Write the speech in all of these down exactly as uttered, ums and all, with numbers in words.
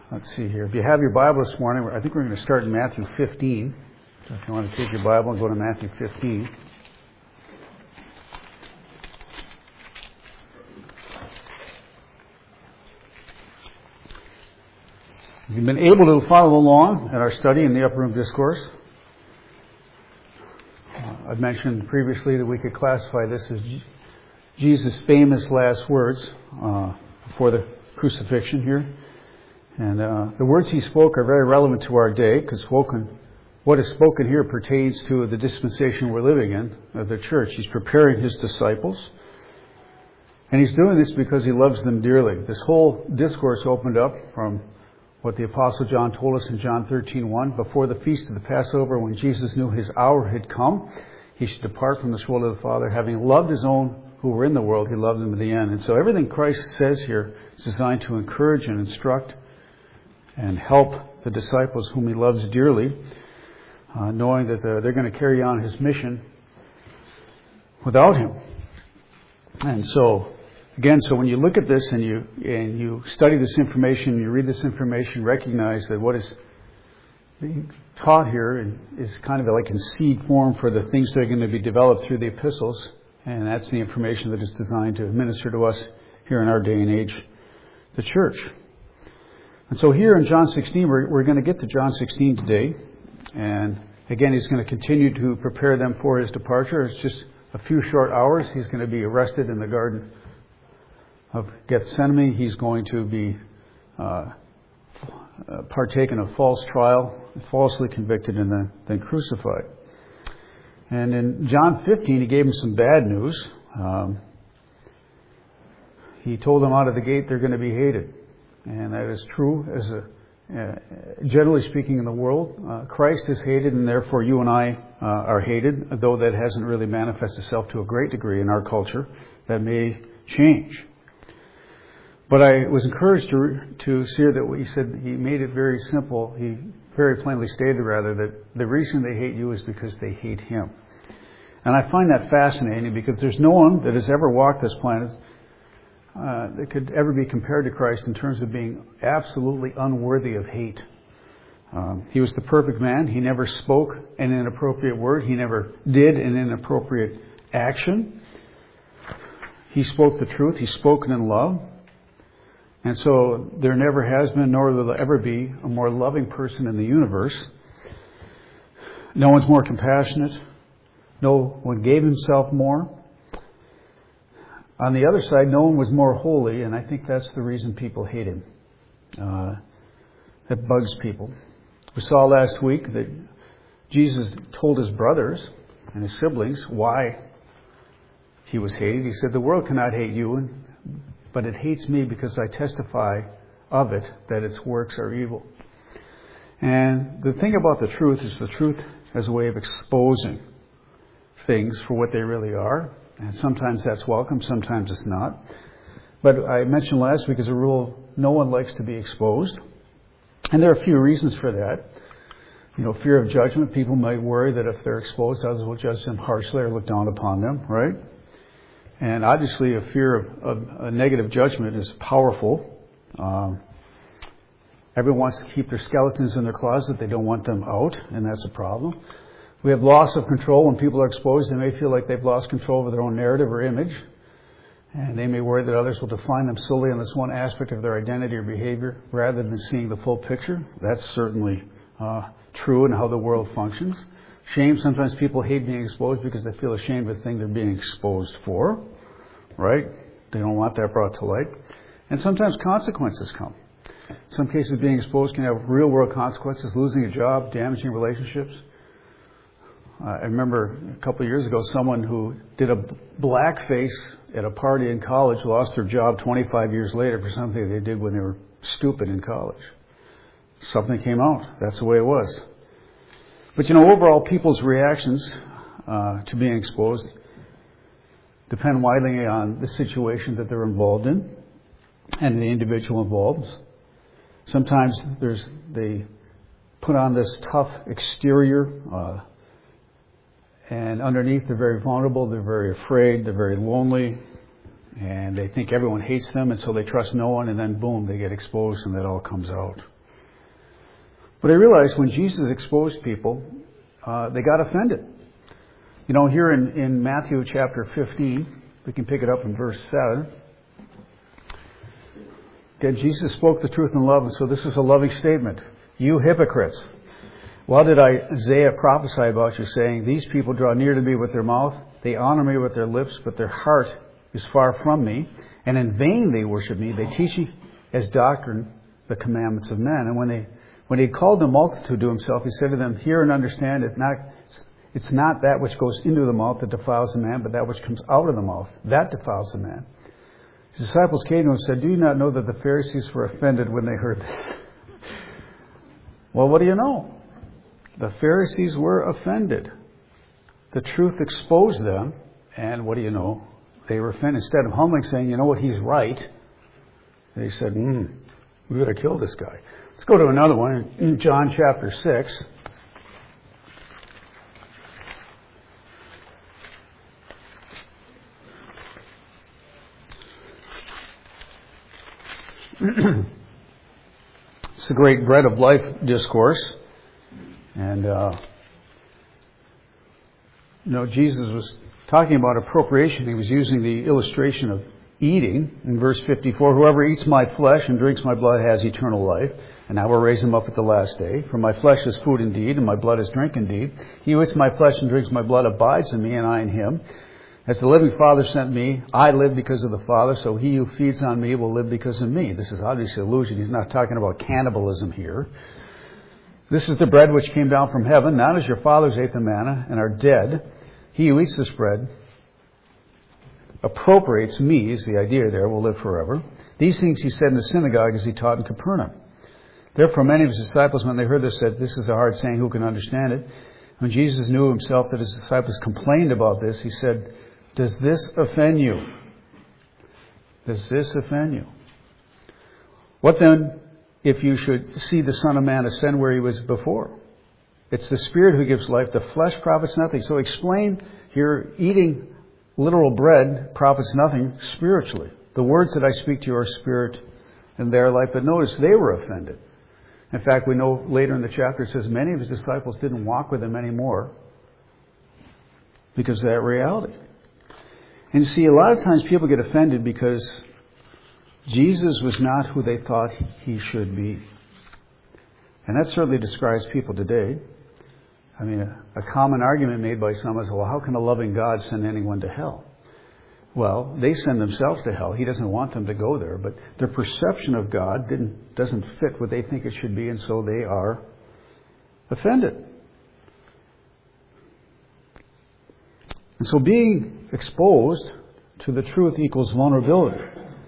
let's see here. If you have your Bible this morning, I think we're going to start in Matthew fifteen. So if you want to take your Bible and go to Matthew fifteen. If you've been able to follow along at our study in the Upper Room Discourse, uh, I've mentioned previously that we could classify this as G- Jesus' famous last words uh, before the crucifixion here. And uh, the words he spoke are very relevant to our day, because spoken, what is spoken here pertains to the dispensation we're living in, of the church. He's preparing his disciples. And he's doing this because he loves them dearly. This whole discourse opened up from what the Apostle John told us in John thirteen one. Before the feast of the Passover, when Jesus knew his hour had come, he should depart from this world of the Father. Having loved his own who were in the world, he loved them to the end. And so everything Christ says here is designed to encourage and instruct and help the disciples whom he loves dearly, uh, knowing that they're, they're going to carry on his mission without him. And so, again, so when you look at this and you and you study this information, you read this information, recognize that what is being taught here is kind of like in seed form for the things that are going to be developed through the epistles, and that's the information that is designed to minister to us here in our day and age, the church. And so here in John sixteen, we're, we're going to get to John sixteen today. And again, he's going to continue to prepare them for his departure. It's just a few short hours. He's going to be arrested in the Garden of Gethsemane. He's going to be uh, partaken of false trial, falsely convicted, and then, then crucified. And in John fifteen, he gave them some bad news. Um, he told them out of the gate they're going to be hated. And that is true as a, uh, generally speaking in the world. Uh, Christ is hated, and therefore you and I uh, are hated, though that hasn't really manifested itself to a great degree in our culture. That may change. But I was encouraged to, to see that he said he made it very simple. He very plainly stated, rather, that the reason they hate you is because they hate him. And I find that fascinating, because there's no one that has ever walked this planet Uh, that could ever be compared to Christ in terms of being absolutely unworthy of hate. Um, he was the perfect man. He never spoke an inappropriate word. He never did an inappropriate action. He spoke the truth. He spoke in love. And so there never has been, nor will there ever be, a more loving person in the universe. No one's more compassionate. No one gave himself more. On the other side, no one was more holy, and I think that's the reason people hate him. Uh, that bugs people. We saw last week that Jesus told his brothers and his siblings why he was hated. He said, the world cannot hate you, but it hates me because I testify of it that its works are evil. And the thing about the truth is the truth as a way of exposing things for what they really are. And sometimes that's welcome, sometimes it's not. But I mentioned last week as a rule, no one likes to be exposed. And there are a few reasons for that. You know, fear of judgment. People might worry that if they're exposed, others will judge them harshly or look down upon them, right? And obviously a fear of, of a negative judgment is powerful. Um, everyone wants to keep their skeletons in their closet. They don't want them out, and that's a problem. We have loss of control. When people are exposed, they may feel like they've lost control over their own narrative or image. And they may worry that others will define them solely on this one aspect of their identity or behavior rather than seeing the full picture. That's certainly uh, true in how the world functions. Shame. Sometimes people hate being exposed because they feel ashamed of the thing they're being exposed for. Right? They don't want that brought to light. And sometimes consequences come. In some cases, being exposed can have real world consequences, losing a job, damaging relationships. Uh, I remember a couple of years ago, someone who did a blackface at a party in college lost their job twenty-five years later for something they did when they were stupid in college. Something came out. That's the way it was. But, you know, overall, people's reactions uh, to being exposed depend widely on the situation that they're involved in and the individual involved. Sometimes there's they put on this tough exterior, uh, and underneath they're very vulnerable, they're very afraid, they're very lonely, and they think everyone hates them, and so they trust no one, and then boom, they get exposed and that all comes out. But I realized when Jesus exposed people, uh, they got offended. You know, here in, in Matthew chapter fifteen, we can pick it up in verse seven. Again, Jesus spoke the truth in love, and so this is a loving statement. You hypocrites! Well did Isaiah prophesy about you, saying, these people draw near to me with their mouth, they honor me with their lips, but their heart is far from me, and in vain they worship me. They teach as doctrine the commandments of men. And when they when he called the multitude to himself, he said to them, hear and understand, it's not, it's not that which goes into the mouth that defiles a man, but that which comes out of the mouth, that defiles a man. His disciples came to him and said, do you not know that the Pharisees were offended when they heard this? Well, what do you know? The Pharisees were offended. The truth exposed them, and what do you know? They were offended. Instead of humbling, saying, you know what, he's right, they said, hmm, we gotta kill this guy. Let's go to another one in John chapter six. It's the great bread of life discourse. And, uh, you know, Jesus was talking about appropriation. He was using the illustration of eating in verse fifty-four. Whoever eats my flesh and drinks my blood has eternal life, and I will raise him up at the last day. For my flesh is food indeed, and my blood is drink indeed. He who eats my flesh and drinks my blood abides in me, and I in him. As the living Father sent me, I live because of the Father, so he who feeds on me will live because of me. This is obviously allusion. He's not talking about cannibalism here. This is the bread which came down from heaven, not as your fathers ate the manna and are dead. He who eats this bread appropriates me, is the idea there, will live forever. These things he said in the synagogue as he taught in Capernaum. Therefore many of his disciples, when they heard this, said, this is a hard saying, who can understand it? When Jesus knew himself that his disciples complained about this, he said, does this offend you? Does this offend you? What then if you should see the Son of Man ascend where he was before? It's the Spirit who gives life. The flesh profits nothing. So explain here, eating literal bread profits nothing spiritually. The words that I speak to you are spirit and their life. But notice they were offended. In fact, we know later in the chapter it says many of his disciples didn't walk with him anymore because of that reality. And you see, a lot of times people get offended because Jesus was not who they thought he should be. And that certainly describes people today. I mean, a, a common argument made by some is, well, how can a loving God send anyone to hell? Well, they send themselves to hell. He doesn't want them to go there. But their perception of God didn't, doesn't fit what they think it should be, and so they are offended. And so being exposed to the truth equals vulnerability.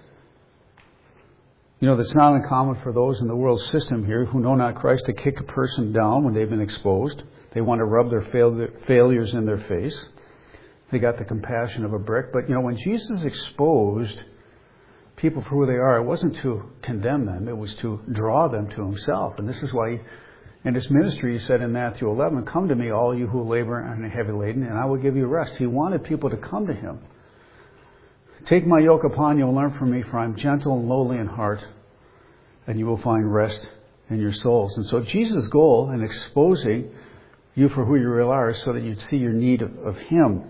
You know, that's not uncommon for those in the world system here who know not Christ to kick a person down when they've been exposed. They want to rub their fail- failures in their face. They got the compassion of a brick. But, you know, when Jesus exposed people for who they are, it wasn't to condemn them. It was to draw them to himself. And this is why he, in his ministry, he said in Matthew eleven, come to me, all you who labor and are heavy laden, and I will give you rest. He wanted people to come to him. Take my yoke upon you and learn from me, for I am gentle and lowly in heart, and you will find rest in your souls. And so Jesus' goal in exposing you for who you really are is so that you'd see your need of, of him.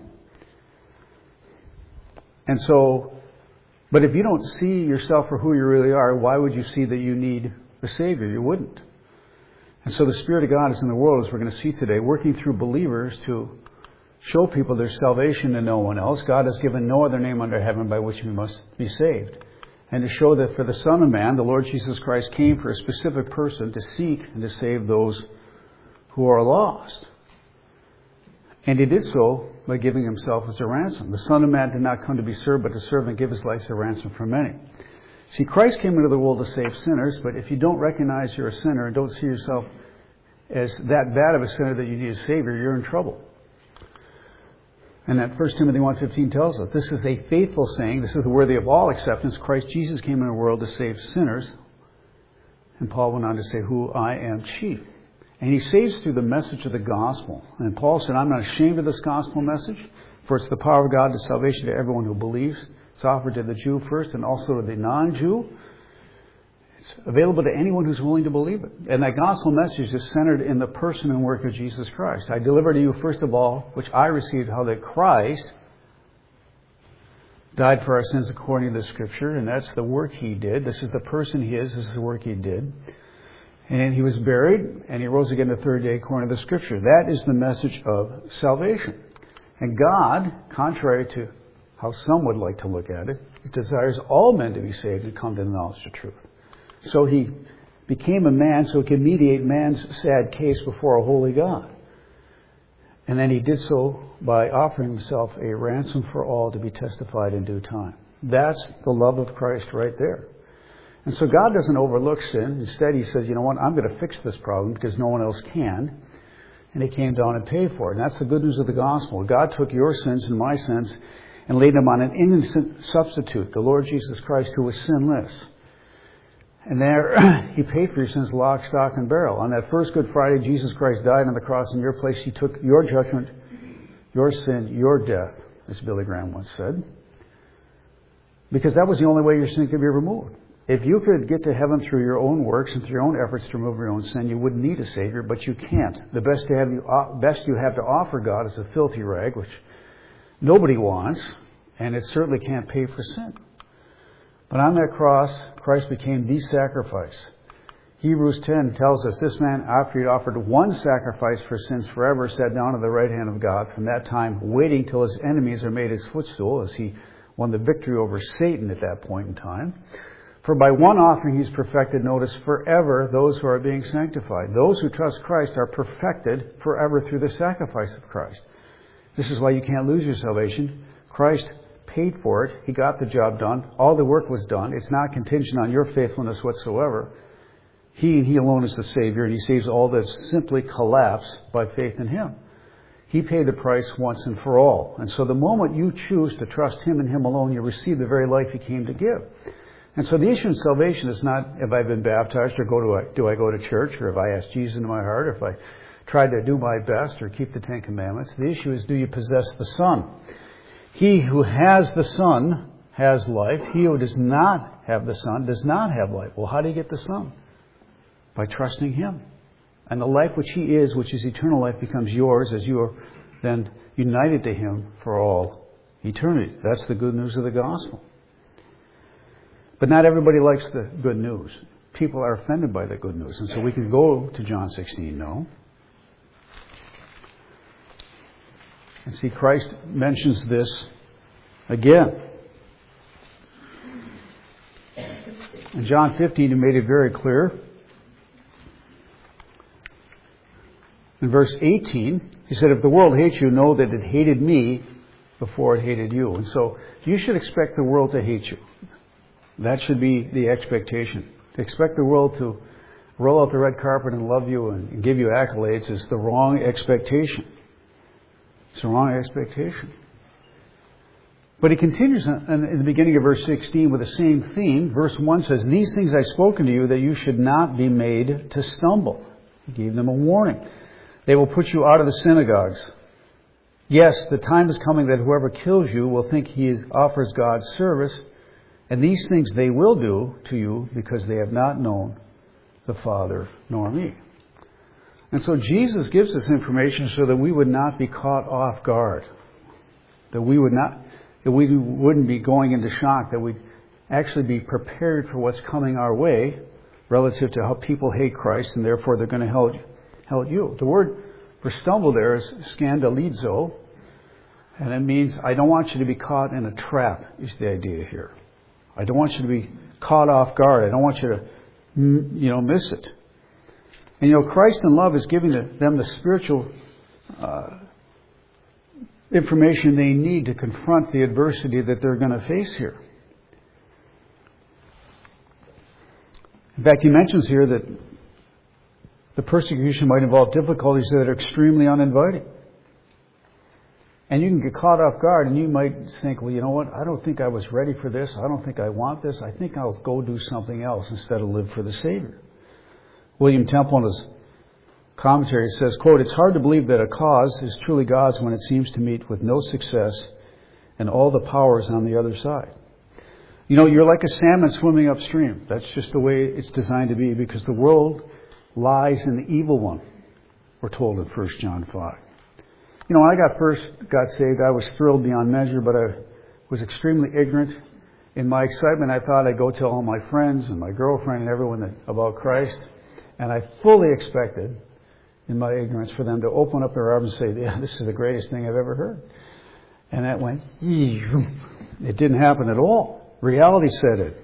And so, but if you don't see yourself for who you really are, why would you see that you need a Savior? You wouldn't. And so the Spirit of God is in the world, as we're going to see today, working through believers to show people there's salvation in no one else. God has given no other name under heaven by which we must be saved. And to show that for the Son of Man, the Lord Jesus Christ came for a specific person to seek and to save those who are lost. And he did so by giving himself as a ransom. The Son of Man did not come to be served, but to serve and give his life as a ransom for many. See, Christ came into the world to save sinners, but if you don't recognize you're a sinner and don't see yourself as that bad of a sinner that you need a Savior, you're in trouble. And that First Timothy one fifteen tells us, this is a faithful saying, this is worthy of all acceptance. Christ Jesus came into the world to save sinners. And Paul went on to say, who I am chief. And he saves through the message of the gospel. And Paul said, I'm not ashamed of this gospel message, for it's the power of God to salvation to everyone who believes. It's offered to the Jew first and also to the non-Jew. It's available to anyone who's willing to believe it. And that gospel message is centered in the person and work of Jesus Christ. I deliver to you, first of all, which I received, how that Christ died for our sins according to the Scripture, and that's the work He did. This is the person He is. This is the work He did. And He was buried, and He rose again the third day according to the Scripture. That is the message of salvation. And God, contrary to how some would like to look at it, desires all men to be saved and come to the knowledge of truth. So He became a man so He could mediate man's sad case before a holy God. And then He did so by offering Himself a ransom for all to be testified in due time. That's the love of Christ right there. And so God doesn't overlook sin. Instead, He says, you know what, I'm going to fix this problem because no one else can. And He came down and paid for it. And that's the good news of the gospel. God took your sins and my sins and laid them on an innocent substitute, the Lord Jesus Christ, who was sinless. And there, He paid for your sins lock, stock, and barrel. On that first Good Friday, Jesus Christ died on the cross in your place. He took your judgment, your sin, your death, as Billy Graham once said. Because that was the only way your sin could be removed. If you could get to heaven through your own works and through your own efforts to remove your own sin, you wouldn't need a Savior, but you can't. The best you have, you, best you have to offer God is a filthy rag, which nobody wants, and it certainly can't pay for sin. But on that cross, Christ became the sacrifice. Hebrews ten tells us this man, after he'd offered one sacrifice for sins forever, sat down at the right hand of God. From that time, waiting till His enemies are made His footstool, as He won the victory over Satan at that point in time. For by one offering He's perfected, notice, forever those who are being sanctified. Those who trust Christ are perfected forever through the sacrifice of Christ. This is why you can't lose your salvation. Christ paid for it. He got the job done. All the work was done. It's not contingent on your faithfulness whatsoever. He and He alone is the Savior, and He saves all that simply collapse by faith in Him. He paid the price once and for all. And so the moment you choose to trust Him and Him alone, you receive the very life He came to give. And so the issue in salvation is not have I been baptized, or go to a, do I go to church, or have I asked Jesus into my heart, or if I tried to do my best or keep the Ten Commandments. The issue is, do you possess the Son? He who has the Son has life. He who does not have the Son does not have life. Well, how do you get the Son? By trusting Him. And the life which He is, which is eternal life, becomes yours as you are then united to Him for all eternity. That's the good news of the gospel. But not everybody likes the good news. People are offended by the good news. And so we can go to John sixteen now. And see, Christ mentions this again. In John fifteen, He made it very clear. In verse eighteen, He said, if the world hates you, know that it hated me before it hated you. And so you should expect the world to hate you. That should be the expectation. To expect the world to roll out the red carpet and love you and give you accolades is the wrong expectation. It's the wrong expectation. But He continues in the beginning of verse sixteen with the same theme. Verse one says, these things I've spoken to you that you should not be made to stumble. He gave them a warning. They will put you out of the synagogues. Yes, the time is coming that whoever kills you will think he is, offers God's service. And these things they will do to you because they have not known the Father nor me. And so Jesus gives us information so that we would not be caught off guard. That we would not, that we wouldn't be going into shock. That we'd actually be prepared for what's coming our way relative to how people hate Christ and therefore they're going to held, held you. The word for stumble there is scandalizo. And it means I don't want you to be caught in a trap is the idea here. I don't want you to be caught off guard. I don't want you to, you know, miss it. And, you know, Christ in love is giving them the spiritual uh, information they need to confront the adversity that they're going to face here. In fact, He mentions here that the persecution might involve difficulties that are extremely uninviting. And you can get caught off guard and you might think, well, you know what? I don't think I was ready for this. I don't think I want this. I think I'll go do something else instead of live for the Savior. William Temple in his commentary says, quote, it's hard to believe that a cause is truly God's when it seems to meet with no success and all the powers on the other side. You know, you're like a salmon swimming upstream. That's just the way it's designed to be, because the world lies in the evil one, we're told in First John five. You know, when I got first got saved, I was thrilled beyond measure, but I was extremely ignorant. In my excitement, I thought I'd go tell all my friends and my girlfriend and everyone that, about Christ. And I fully expected, in my ignorance, for them to open up their arms and say, yeah, this is the greatest thing I've ever heard. And that went, it didn't happen at all. Reality said it.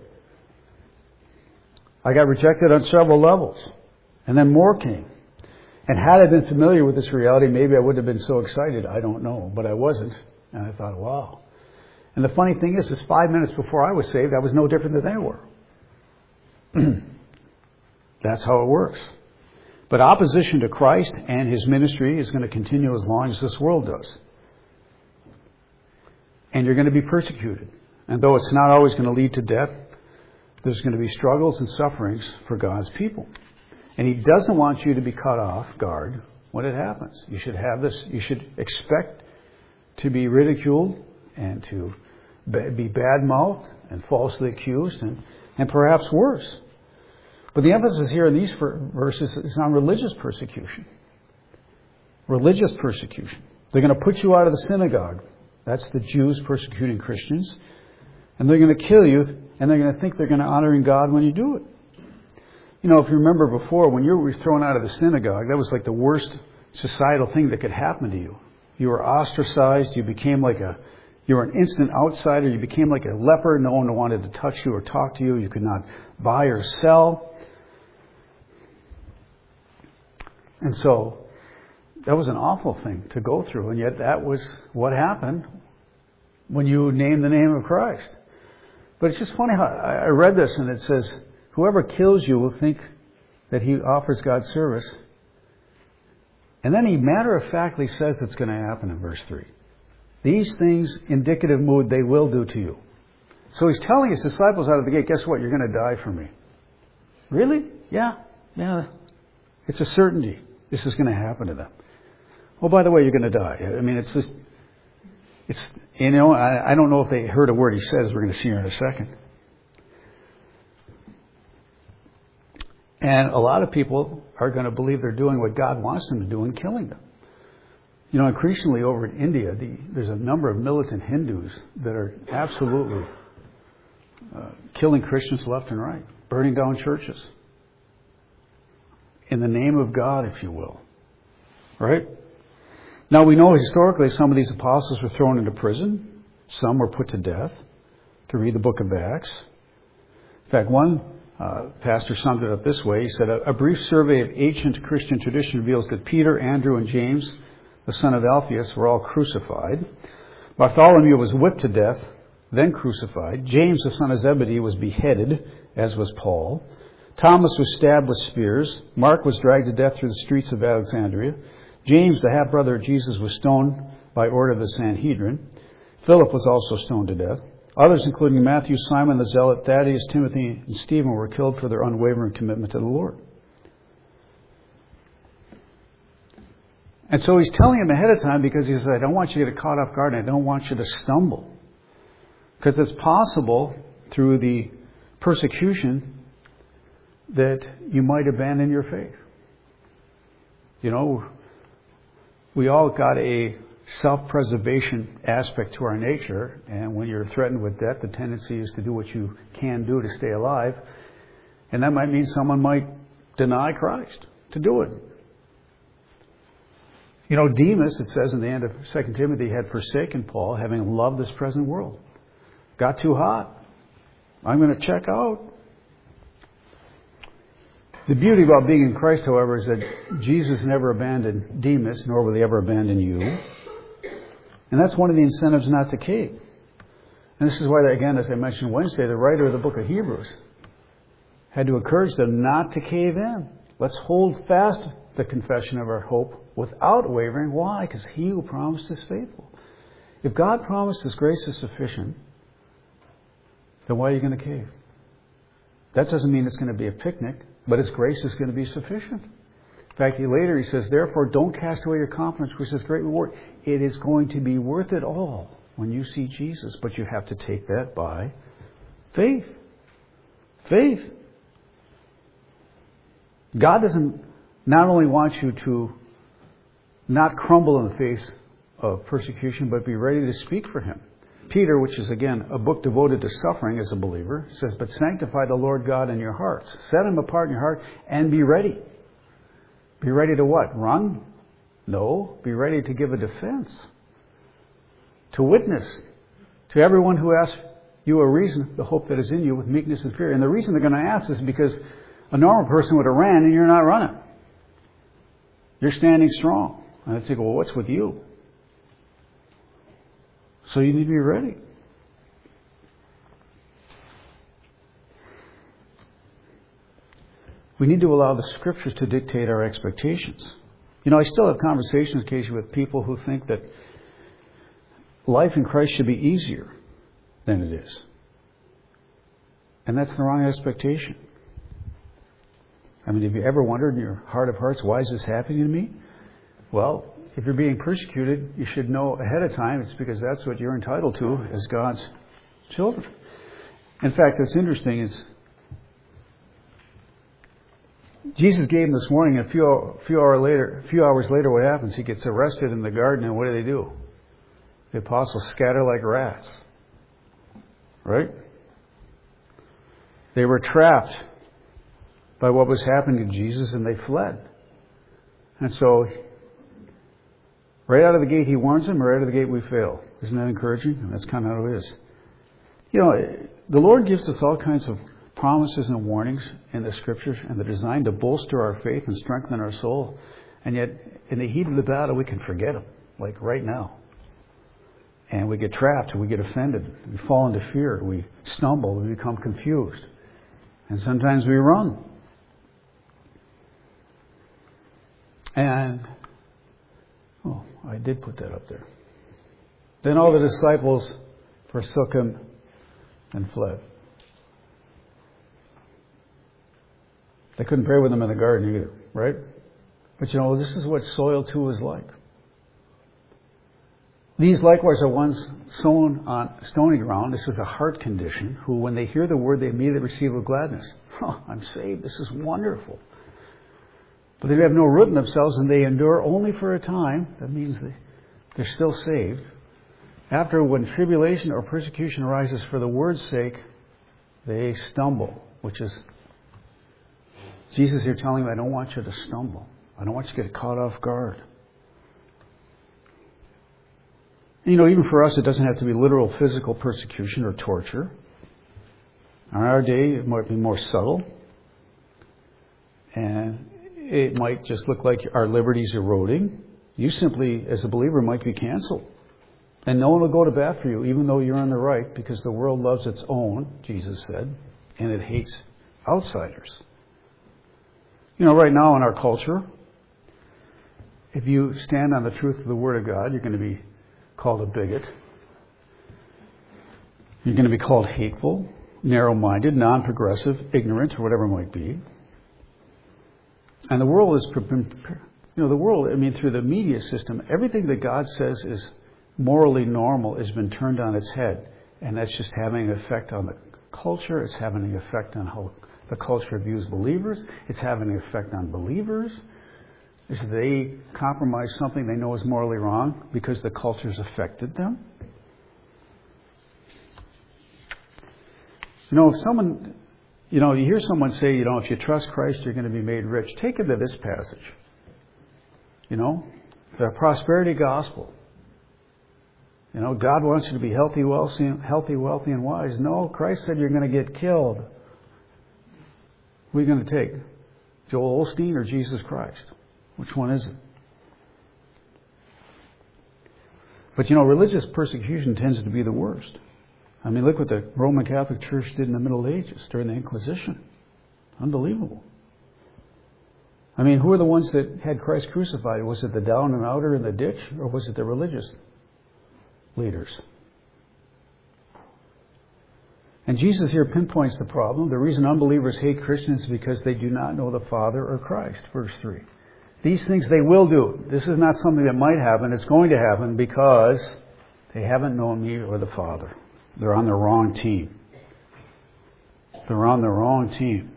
I got rejected on several levels. And then more came. And had I been familiar with this reality, maybe I wouldn't have been so excited. I don't know. But I wasn't. And I thought, wow. And the funny thing is, is five minutes before I was saved, I was no different than they were. That's how it works. But opposition to Christ and His ministry is going to continue as long as this world does. And you're going to be persecuted. And though it's not always going to lead to death, there's going to be struggles and sufferings for God's people. And He doesn't want you to be caught off guard when it happens. You should have this, you should expect to be ridiculed and to be bad-mouthed and falsely accused and, and perhaps worse. But the emphasis here in these verses is on religious persecution. Religious persecution. They're going to put you out of the synagogue. That's the Jews persecuting Christians. And they're going to kill you, and they're going to think they're going to honor God when you do it. You know, if you remember before, when you were thrown out of the synagogue, that was like the worst societal thing that could happen to you. You were ostracized. You became like a, you were an instant outsider. You became like a leper. No one wanted to touch you or talk to you. You could not buy or sell. And so that was an awful thing to go through. And yet that was what happened when you named the name of Christ. But it's just funny how I read this and it says, whoever kills you will think that he offers God service. And then he matter-of-factly says it's going to happen in verse three. These things, indicative mood, they will do to you. So he's telling his disciples out of the gate, guess what? You're going to die for me. Really? Yeah. Yeah. It's a certainty. This is going to happen to them. Oh, by the way, you're going to die. I mean, it's just, it's, you know, I, I don't know if they heard a word he says. We're going to see here in a second. And a lot of people are going to believe they're doing what God wants them to do and killing them. You know, increasingly over in India, the, there's a number of militant Hindus that are absolutely uh, killing Christians left and right, burning down churches. In the name of God, if you will. Right? Now, we know historically some of these apostles were thrown into prison. Some were put to death. To read the book of Acts. In fact, one uh, pastor summed it up this way. He said, a, a brief survey of ancient Christian tradition reveals that Peter, Andrew, and James, the son of Alphaeus, were all crucified. Bartholomew was whipped to death, then crucified. James, the son of Zebedee, was beheaded, as was Paul. Thomas was stabbed with spears. Mark was dragged to death through the streets of Alexandria. James, the half-brother of Jesus, was stoned by order of the Sanhedrin. Philip was also stoned to death. Others, including Matthew, Simon the Zealot, Thaddeus, Timothy, and Stephen, were killed for their unwavering commitment to the Lord. And so he's telling them ahead of time because he says, I don't want you to get caught off guard and I don't want you to stumble. Because it's possible through the persecution that you might abandon your faith. You know, we all got a self-preservation aspect to our nature, and when you're threatened with death, the tendency is to do what you can do to stay alive, and that might mean someone might deny Christ to do it. You know, Demas, it says in the end of Second Timothy, had forsaken Paul, having loved this present world. Got too hot. I'm going to check out. The beauty about being in Christ, however, is that Jesus never abandoned Demas, nor will he ever abandon you. And that's one of the incentives not to cave. And this is why, again, as I mentioned Wednesday, the writer of the book of Hebrews had to encourage them not to cave in. Let's hold fast the confession of our hope without wavering. Why? Because he who promised is faithful. If God promised his grace is sufficient, then why are you going to cave? That doesn't mean it's going to be a picnic, but his grace is going to be sufficient. In fact, he later he says, therefore don't cast away your confidence, which is great reward. It is going to be worth it all when you see Jesus, but you have to take that by Faith. Faith. God doesn't not only want you to not crumble in the face of persecution, but be ready to speak for Him. Peter, which is again a book devoted to suffering as a believer, says, but sanctify the Lord God in your hearts. Set Him apart in your heart and be ready. Be ready to what? Run? No. Be ready to give a defense. To witness to everyone who asks you a reason, the hope that is in you with meekness and fear. And the reason they're going to ask is because a normal person would have ran and you're not running. You're standing strong. And I think, well, what's with you? So you need to be ready. We need to allow the Scriptures to dictate our expectations. You know, I still have conversations occasionally with people who think that life in Christ should be easier than it is. And that's the wrong expectation. I mean, have you ever wondered in your heart of hearts, why is this happening to me? Well, if you're being persecuted, you should know ahead of time it's because that's what you're entitled to as God's children. In fact, what's interesting is Jesus gave him this morning, and a few, few, hour later, a few hours later, what happens? He gets arrested in the garden, and what do they do? The apostles scatter like rats. Right? They were trapped by what was happening to Jesus, and they fled. And so, right out of the gate, he warns them, right out of the gate, we fail. Isn't that encouraging? And that's kind of how it is. You know, the Lord gives us all kinds of promises and warnings in the Scriptures, and they're designed to bolster our faith and strengthen our soul. And yet, in the heat of the battle, we can forget them, like right now. And we get trapped, we get offended, we fall into fear, we stumble, we become confused. And sometimes we run. And, oh, I did put that up there. Then all the disciples forsook him and fled. They couldn't pray with him in the garden either, right? But you know, this is what soil too is like. These likewise are ones sown on stony ground. This is a heart condition, who when they hear the word, they immediately receive with gladness. Oh, I'm saved. This is wonderful. But they have no root in themselves, and they endure only for a time. That means they, they're still saved. After, when tribulation or persecution arises for the word's sake, they stumble, which is, Jesus here telling them, I don't want you to stumble. I don't want you to get caught off guard. You know, even for us, it doesn't have to be literal physical persecution or torture. In our day, it might be more subtle. And it might just look like our liberties eroding. You simply, as a believer, might be canceled. And no one will go to bat for you, even though you're on the right, because the world loves its own, Jesus said, and it hates outsiders. You know, right now in our culture, if you stand on the truth of the Word of God, you're going to be called a bigot. You're going to be called hateful, narrow-minded, non-progressive, ignorant, or whatever it might be. And the world is, you know, the world, I mean, through the media system, everything that God says is morally normal has been turned on its head. And that's just having an effect on the culture. It's having an effect on how the culture views believers. It's having an effect on believers. Is they compromise something they know is morally wrong because the culture's affected them. You know, if someone, you know, you hear someone say, you know, if you trust Christ, you're going to be made rich. Take it to this passage. You know, the prosperity gospel. You know, God wants you to be healthy, wealthy, healthy, wealthy, and wise. No, Christ said you're going to get killed. What are you going to take? Joel Osteen or Jesus Christ? Which one is it? But you know, religious persecution tends to be the worst. I mean, look what the Roman Catholic Church did in the Middle Ages during the Inquisition. Unbelievable. I mean, who are the ones that had Christ crucified? Was it the down and outer in the ditch, or was it the religious leaders? And Jesus here pinpoints the problem. The reason unbelievers hate Christians is because they do not know the Father or Christ. Verse three. These things they will do. This is not something that might happen. It's going to happen because they haven't known me or the Father. They're on the wrong team. They're on the wrong team.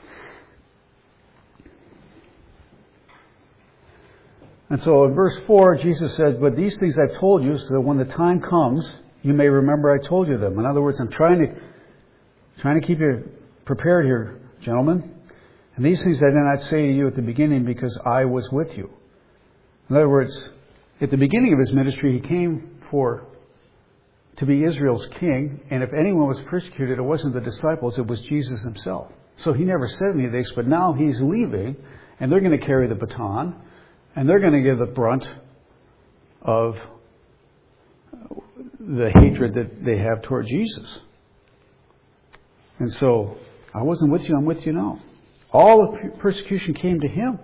And so in verse four, Jesus said, but these things I've told you so that when the time comes, you may remember I told you them. In other words, I'm trying to trying to keep you prepared here, gentlemen. And these things I did not say to you at the beginning because I was with you. In other words, at the beginning of his ministry, he came for to be Israel's king. And if anyone was persecuted, it wasn't the disciples, it was Jesus himself. So he never said any of this, but now he's leaving and they're going to carry the baton. And they're going to give the brunt of the hatred that they have toward Jesus. And so, I wasn't with you, I'm with you now. All the persecution came to him.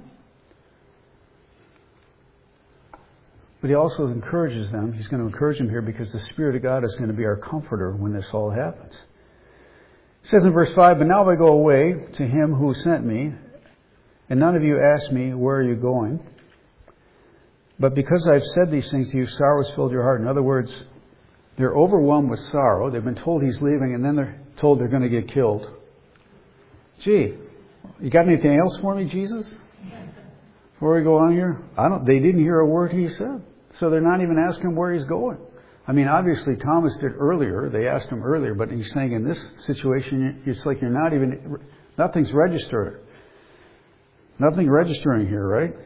But he also encourages them. He's going to encourage them here because the Spirit of God is going to be our comforter when this all happens. It says in verse five, but now I go away to him who sent me, and none of you ask me, where are you going? But because I've said these things to you, sorrow has filled your heart. In other words, they're overwhelmed with sorrow. They've been told he's leaving, and then they're told they're going to get killed. Gee, you got anything else for me, Jesus? Before we go on here? I don't. They didn't hear a word he said. So they're not even asking where he's going. I mean, obviously Thomas did earlier. They asked him earlier, but he's saying in this situation, it's like you're not even, nothing's registered. Nothing registering here, right?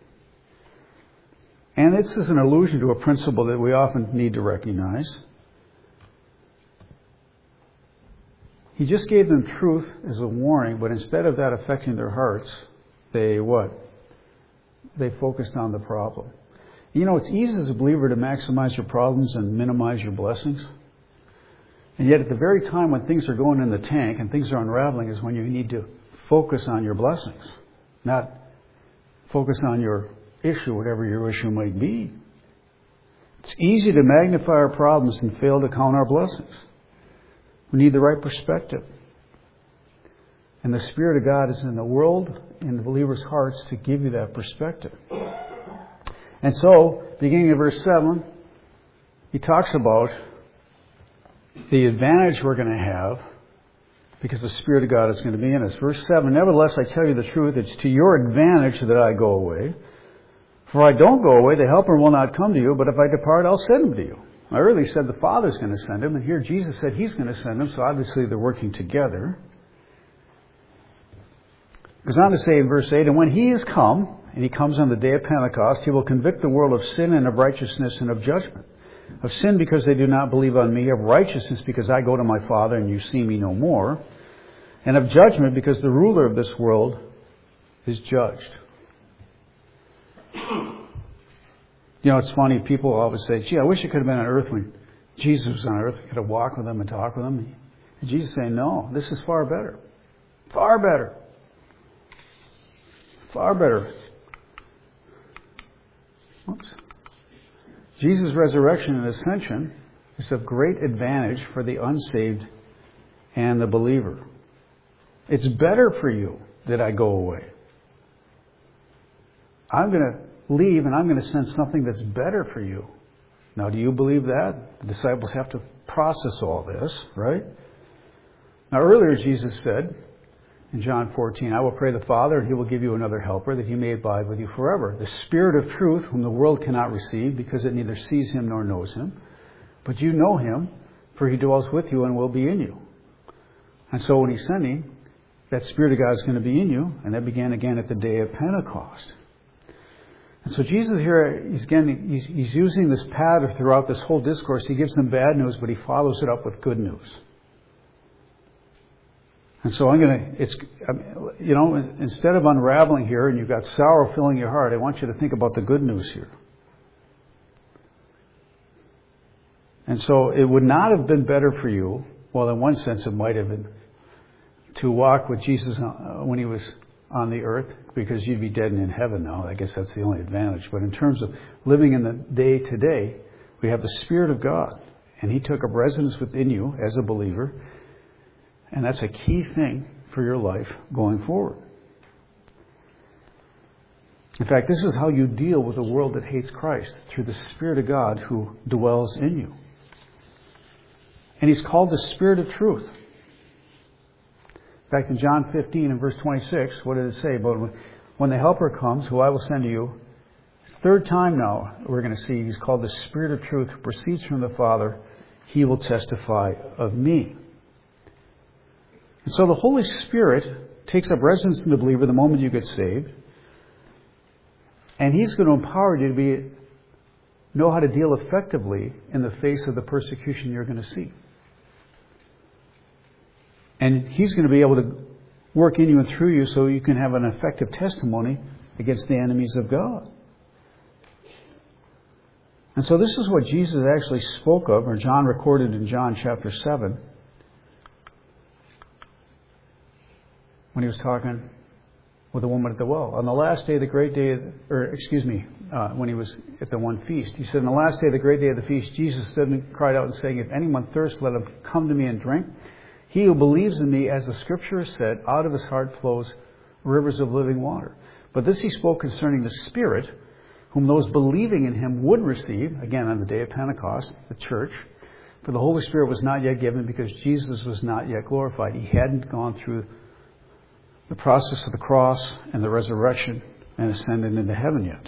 And this is an allusion to a principle that we often need to recognize. He just gave them truth as a warning, but instead of that affecting their hearts, they what? They focused on the problem. You know, it's easy as a believer to maximize your problems and minimize your blessings. And yet at the very time when things are going in the tank and things are unraveling is when you need to focus on your blessings, not focus on your issue, whatever your issue might be. It's easy to magnify our problems and fail to count our blessings. We need the right perspective. And the Spirit of God is in the world, in the believers' hearts, to give you that perspective. And so, beginning of verse seven, he talks about the advantage we're going to have because the Spirit of God is going to be in us. Verse seven, nevertheless, I tell you the truth, it's to your advantage that I go away. For if I don't go away, the Helper will not come to you, but if I depart, I'll send him to you. I earlier said the Father's going to send him, and here Jesus said he's going to send him, so obviously they're working together. It goes on to say in verse eight, and when he is come, and he comes on the day of Pentecost, he will convict the world of sin and of righteousness and of judgment. Of sin because they do not believe on me, of righteousness because I go to my Father and you see me no more, and of judgment because the ruler of this world is judged. You know, it's funny, people always say, gee, I wish I could have been on earth when Jesus was on earth. I could have walked with him and talked with him. And Jesus is saying, no, this is far better. Far better. Far better. Oops. Jesus' resurrection and ascension is of great advantage for the unsaved and the believer. It's better for you that I go away. I'm going to leave and I'm going to send something that's better for you. Now, do you believe that? The disciples have to process all this, right? Now, earlier Jesus said in John fourteen, I will pray the Father and he will give you another helper that he may abide with you forever. The Spirit of truth whom the world cannot receive because it neither sees him nor knows him. But you know him, for he dwells with you and will be in you. And so when he's sending, that Spirit of God is going to be in you. And that began again at the day of Pentecost. And so Jesus here, he's again, he's, he's using this pattern throughout this whole discourse. He gives them bad news, but he follows it up with good news. And so I'm going to, it's, you know, instead of unraveling here and you've got sorrow filling your heart, I want you to think about the good news here. And so it would not have been better for you, well, in one sense it might have been, to walk with Jesus when he was on the earth, because you'd be dead and in heaven now. I guess that's the only advantage. But in terms of living in the day to day, we have the Spirit of God. And he took up residence within you as a believer. And that's a key thing for your life going forward. In fact, this is how you deal with a world that hates Christ, through the Spirit of God who dwells in you. And he's called the Spirit of truth. In fact, in John fifteen and verse twenty-six, what did it say? But when the Helper comes, who I will send to you, third time now we're going to see, he's called the Spirit of Truth, who proceeds from the Father. He will testify of me. And so the Holy Spirit takes up residence in the believer the moment you get saved. And he's going to empower you to be know how to deal effectively in the face of the persecution you're going to see. And he's going to be able to work in you and through you so you can have an effective testimony against the enemies of God. And so this is what Jesus actually spoke of, or John recorded in John chapter seven, when he was talking with the woman at the well. On the last day of the great day, or excuse me, uh, when he was at the one feast, he said, on the last day of the great day of the feast, Jesus stood and cried out and saying, if anyone thirsts, let him come to me and drink. He who believes in me, as the scripture has said, out of his heart flows rivers of living water. But this he spoke concerning the Spirit, whom those believing in him would receive, again on the day of Pentecost, the church. For the Holy Spirit was not yet given because Jesus was not yet glorified. He hadn't gone through the process of the cross and the resurrection and ascended into heaven yet.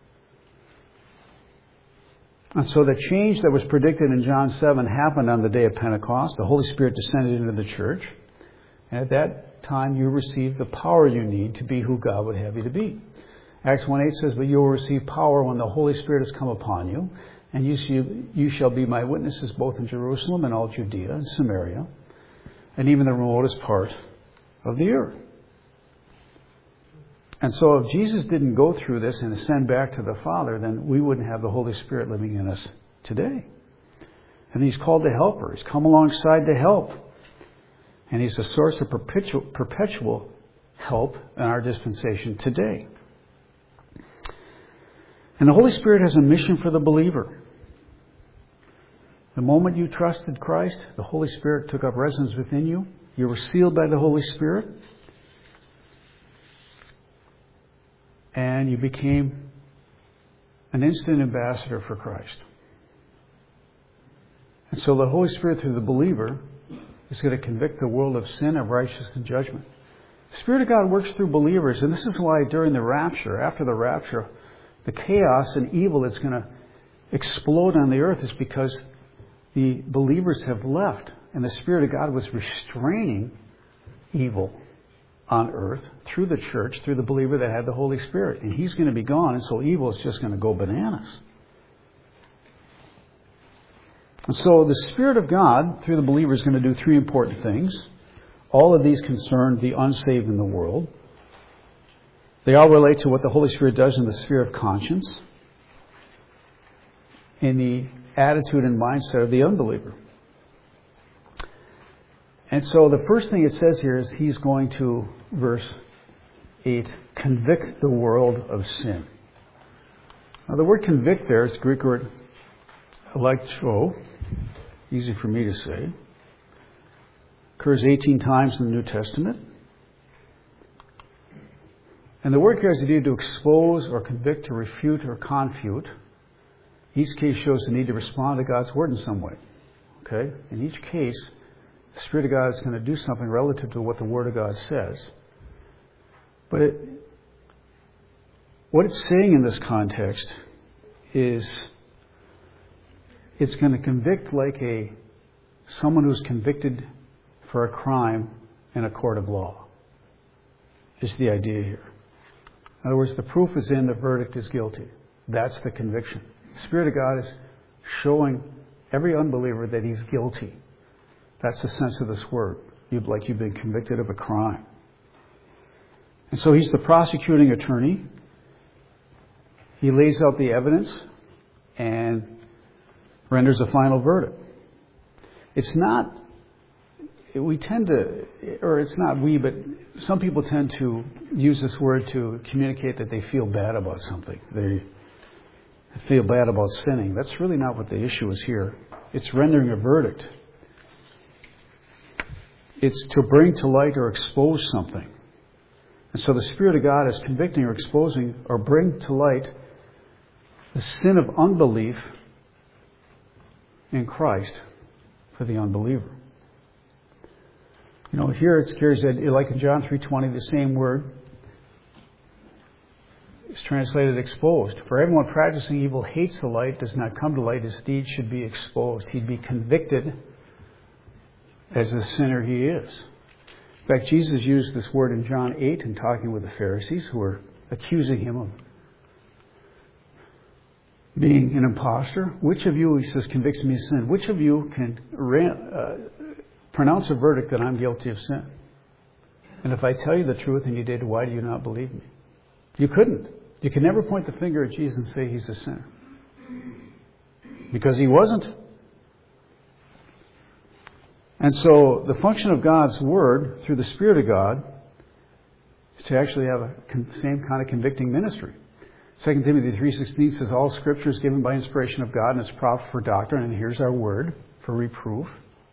And so the change that was predicted in John seven happened on the day of Pentecost. The Holy Spirit descended into the church. And at that time you received the power you need to be who God would have you to be. Acts one eight says, but you will receive power when the Holy Spirit has come upon you. And you, see, you shall be my witnesses both in Jerusalem and all Judea and Samaria, and even the remotest part of the earth. And so if Jesus didn't go through this and ascend back to the Father, then we wouldn't have the Holy Spirit living in us today. And he's called the Helper. He's come alongside to help. And he's a source of perpetual, perpetual help in our dispensation today. And the Holy Spirit has a mission for the believer. The moment you trusted Christ, the Holy Spirit took up residence within you. You were sealed by the Holy Spirit. And you became an instant ambassador for Christ. And so the Holy Spirit, through the believer, is going to convict the world of sin, of righteousness, and judgment. The Spirit of God works through believers, and this is why during the rapture, after the rapture, the chaos and evil that's going to explode on the earth is because the believers have left, and the Spirit of God was restraining evil on earth through the church, through the believer that had the Holy Spirit. And he's going to be gone, and so evil is just going to go bananas. And so the Spirit of God, through the believer, is going to do three important things. All of these concern the unsaved in the world. They all relate to what the Holy Spirit does in the sphere of conscience, in the attitude and mindset of the unbeliever. And so the first thing it says here is he's going to, verse eight, convict the world of sin. Now the word convict there is the Greek word elektro, easy for me to say. Occurs eighteen times in the New Testament. And the word carries the idea to expose or convict or refute or confute. Each case shows the need to respond to God's word in some way. Okay? In each case, the Spirit of God is going to do something relative to what the Word of God says. But it, what it's saying in this context is it's going to convict like a someone who's convicted for a crime in a court of law. Is the idea here. In other words, the proof is in, the verdict is guilty. That's the conviction. The Spirit of God is showing every unbeliever that he's guilty. That's the sense of this word. You'd, like you've been convicted of a crime. And so he's the prosecuting attorney. He lays out the evidence and renders a final verdict. It's not, we tend to, or it's not we, but some people tend to use this word to communicate that they feel bad about something. They feel bad about sinning. That's really not what the issue is here. It's rendering a verdict. It's to bring to light or expose something. And so the Spirit of God is convicting or exposing or bring to light the sin of unbelief in Christ for the unbeliever. You know, here it carries that, like in John three twenty, the same word is translated exposed. For everyone practicing evil hates the light, does not come to light. His deeds should be exposed. He'd be convicted as the sinner he is. In fact, Jesus used this word in John eight in talking with the Pharisees who were accusing him of being an imposter. Which of you, he says, convicts me of sin? Which of you can uh, pronounce a verdict that I'm guilty of sin? And if I tell you the truth and you did, why do you not believe me? You couldn't. You can never point the finger at Jesus and say he's a sinner. Because he wasn't. And so the function of God's Word through the Spirit of God is to actually have a con- same kind of convicting ministry. Second Timothy three sixteen says, all Scripture is given by inspiration of God and is proper for doctrine. And here's our word, for reproof,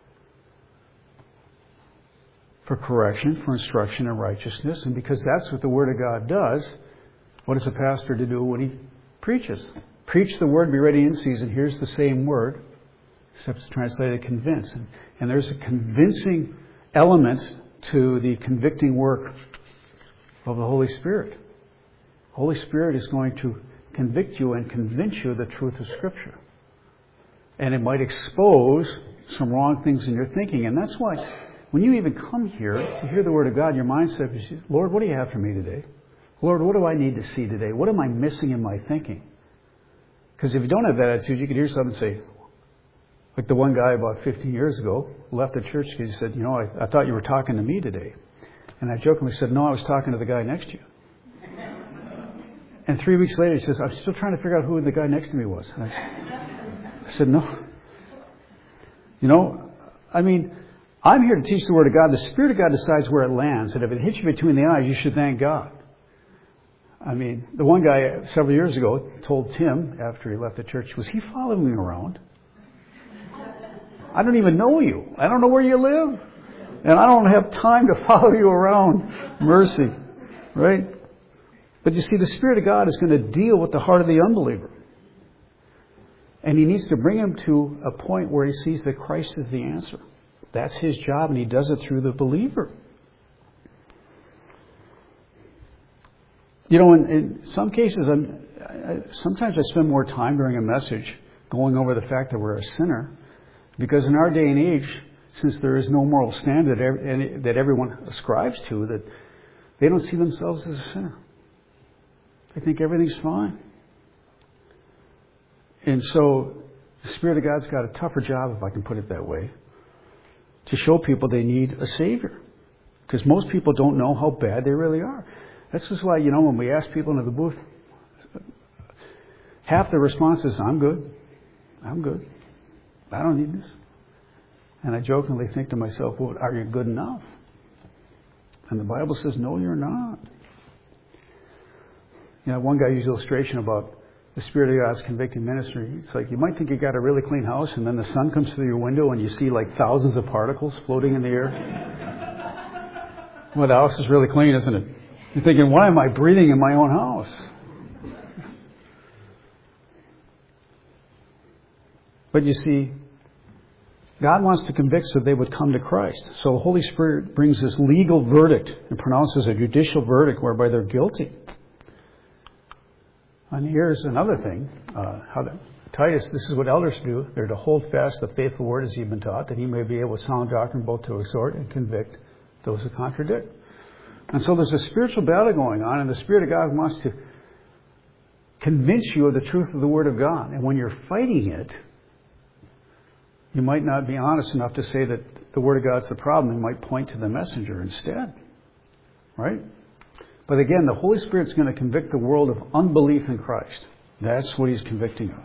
for correction, for instruction in righteousness. And because that's what the Word of God does, what is a pastor to do when he preaches? Preach the Word, be ready in season. Here's the same word, except it's translated convince. And, and there's a convincing element to the convicting work of the Holy Spirit. Holy Spirit is going to convict you and convince you of the truth of Scripture. And it might expose some wrong things in your thinking. And that's why when you even come here to hear the Word of God, your mindset is, Lord, what do you have for me today? Lord, what do I need to see today? What am I missing in my thinking? Because if you don't have that attitude, you could hear something and say, like the one guy about fifteen years ago left the church because he said, you know, I, I thought you were talking to me today. And I jokingly said, no, I was talking to the guy next to you. And three weeks later, he says, I'm still trying to figure out who the guy next to me was. And I, I said, no. You know, I mean, I'm here to teach the Word of God. The Spirit of God decides where it lands. And if it hits you between the eyes, you should thank God. I mean, the one guy several years ago told Tim, after he left the church, was he following me around? I don't even know you. I don't know where you live. And I don't have time to follow you around. Mercy. Right? But you see, the Spirit of God is going to deal with the heart of the unbeliever. And he needs to bring him to a point where he sees that Christ is the answer. That's his job, and he does it through the believer. You know, in, in some cases, I'm, I, sometimes I spend more time during a message going over the fact that we're a sinner. Because in our day and age, since there is no moral standard that everyone ascribes to, that they don't see themselves as a sinner. They think everything's fine. And so the Spirit of God's got a tougher job, if I can put it that way, to show people they need a Savior. Because most people don't know how bad they really are. That's just why, you know, when we ask people into the booth, half the response is, I'm good. I'm good. I don't need this. And I jokingly think to myself, well, are you good enough? And the Bible says, no, you're not. You know, one guy used an illustration about the Spirit of God's convicting ministry. It's like you might think you got a really clean house, and then the sun comes through your window and you see like thousands of particles floating in the air. Well, the house is really clean, isn't it? You're thinking, why am I breathing in my own house? But you see, God wants to convict so they would come to Christ. So the Holy Spirit brings this legal verdict and pronounces a judicial verdict whereby they're guilty. And here's another thing. Uh, how to, Titus, this is what elders do. They're to hold fast the faithful word as you've been taught, that he may be able with sound doctrine both to exhort and convict those who contradict. And so there's a spiritual battle going on, and the Spirit of God wants to convince you of the truth of the Word of God. And when you're fighting it, you might not be honest enough to say that the Word of God's the problem. You might point to the messenger instead. Right? But again, the Holy Spirit's going to convict the world of unbelief in Christ. That's what he's convicting of.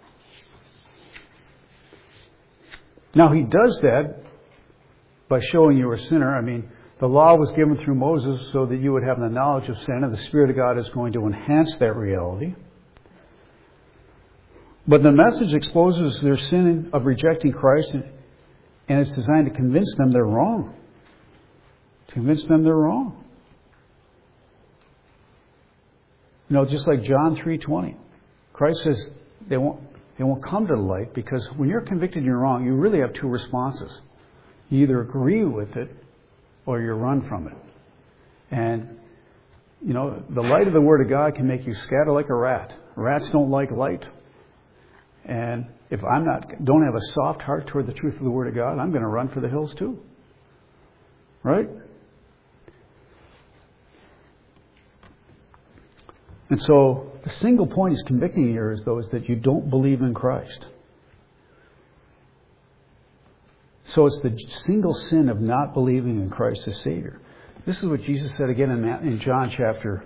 Now, he does that by showing you a sinner. I mean, the law was given through Moses so that you would have the knowledge of sin, and the Spirit of God is going to enhance that reality. But the message exposes their sin of rejecting Christ, and it's designed to convince them they're wrong. To convince them they're wrong. You know, just like John three twenty. Christ says they won't, they won't come to the light because when you're convicted you're wrong, you really have two responses. You either agree with it or you run from it. And, you know, the light of the Word of God can make you scatter like a rat. Rats don't like light. And if I'm not, don't have a soft heart toward the truth of the Word of God, I'm going to run for the hills too. Right? And so the single point he's convicting here is, though, is that you don't believe in Christ. So it's the single sin of not believing in Christ as Savior. This is what Jesus said again in, in John chapter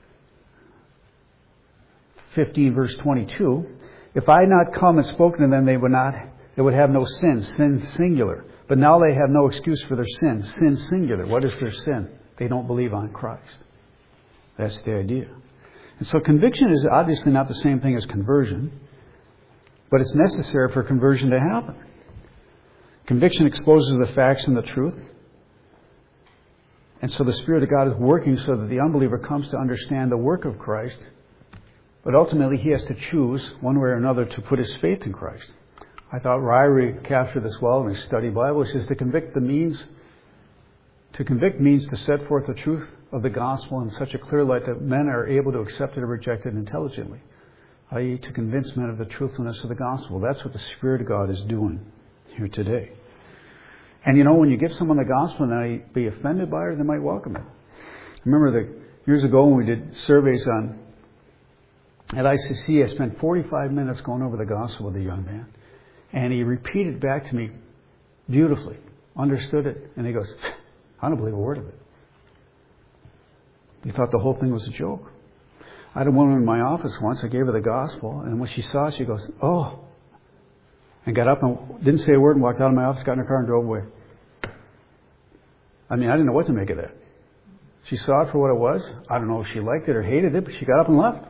fifteen, verse twenty-two. If I had not come and spoken to them, they would not, they would have no sin. Sin singular. But now they have no excuse for their sin. Sin singular. What is their sin? They don't believe on Christ. That's the idea. And so conviction is obviously not the same thing as conversion, but it's necessary for conversion to happen. Conviction exposes the facts and the truth. And so the Spirit of God is working so that the unbeliever comes to understand the work of Christ. But ultimately he has to choose one way or another to put his faith in Christ. I thought Ryrie captured this well in his study Bible. He says to convict the means, to convict means to set forth the truth of the gospel in such a clear light that men are able to accept it or reject it intelligently. that is to convince men of the truthfulness of the gospel. That's what the Spirit of God is doing here today. And you know, when you give someone the gospel and they be offended by it, they might welcome it. I remember the years ago when we did surveys on at I C C, I spent forty-five minutes going over the gospel with a young man. And he repeated back to me beautifully, understood it, and he goes, I don't believe a word of it. He thought the whole thing was a joke. I had a woman in my office once, I gave her the gospel, and when she saw it, she goes, oh, and got up and didn't say a word and walked out of my office, got in her car and drove away. I mean, I didn't know what to make of that. She saw it for what it was. I don't know if she liked it or hated it, but she got up and left.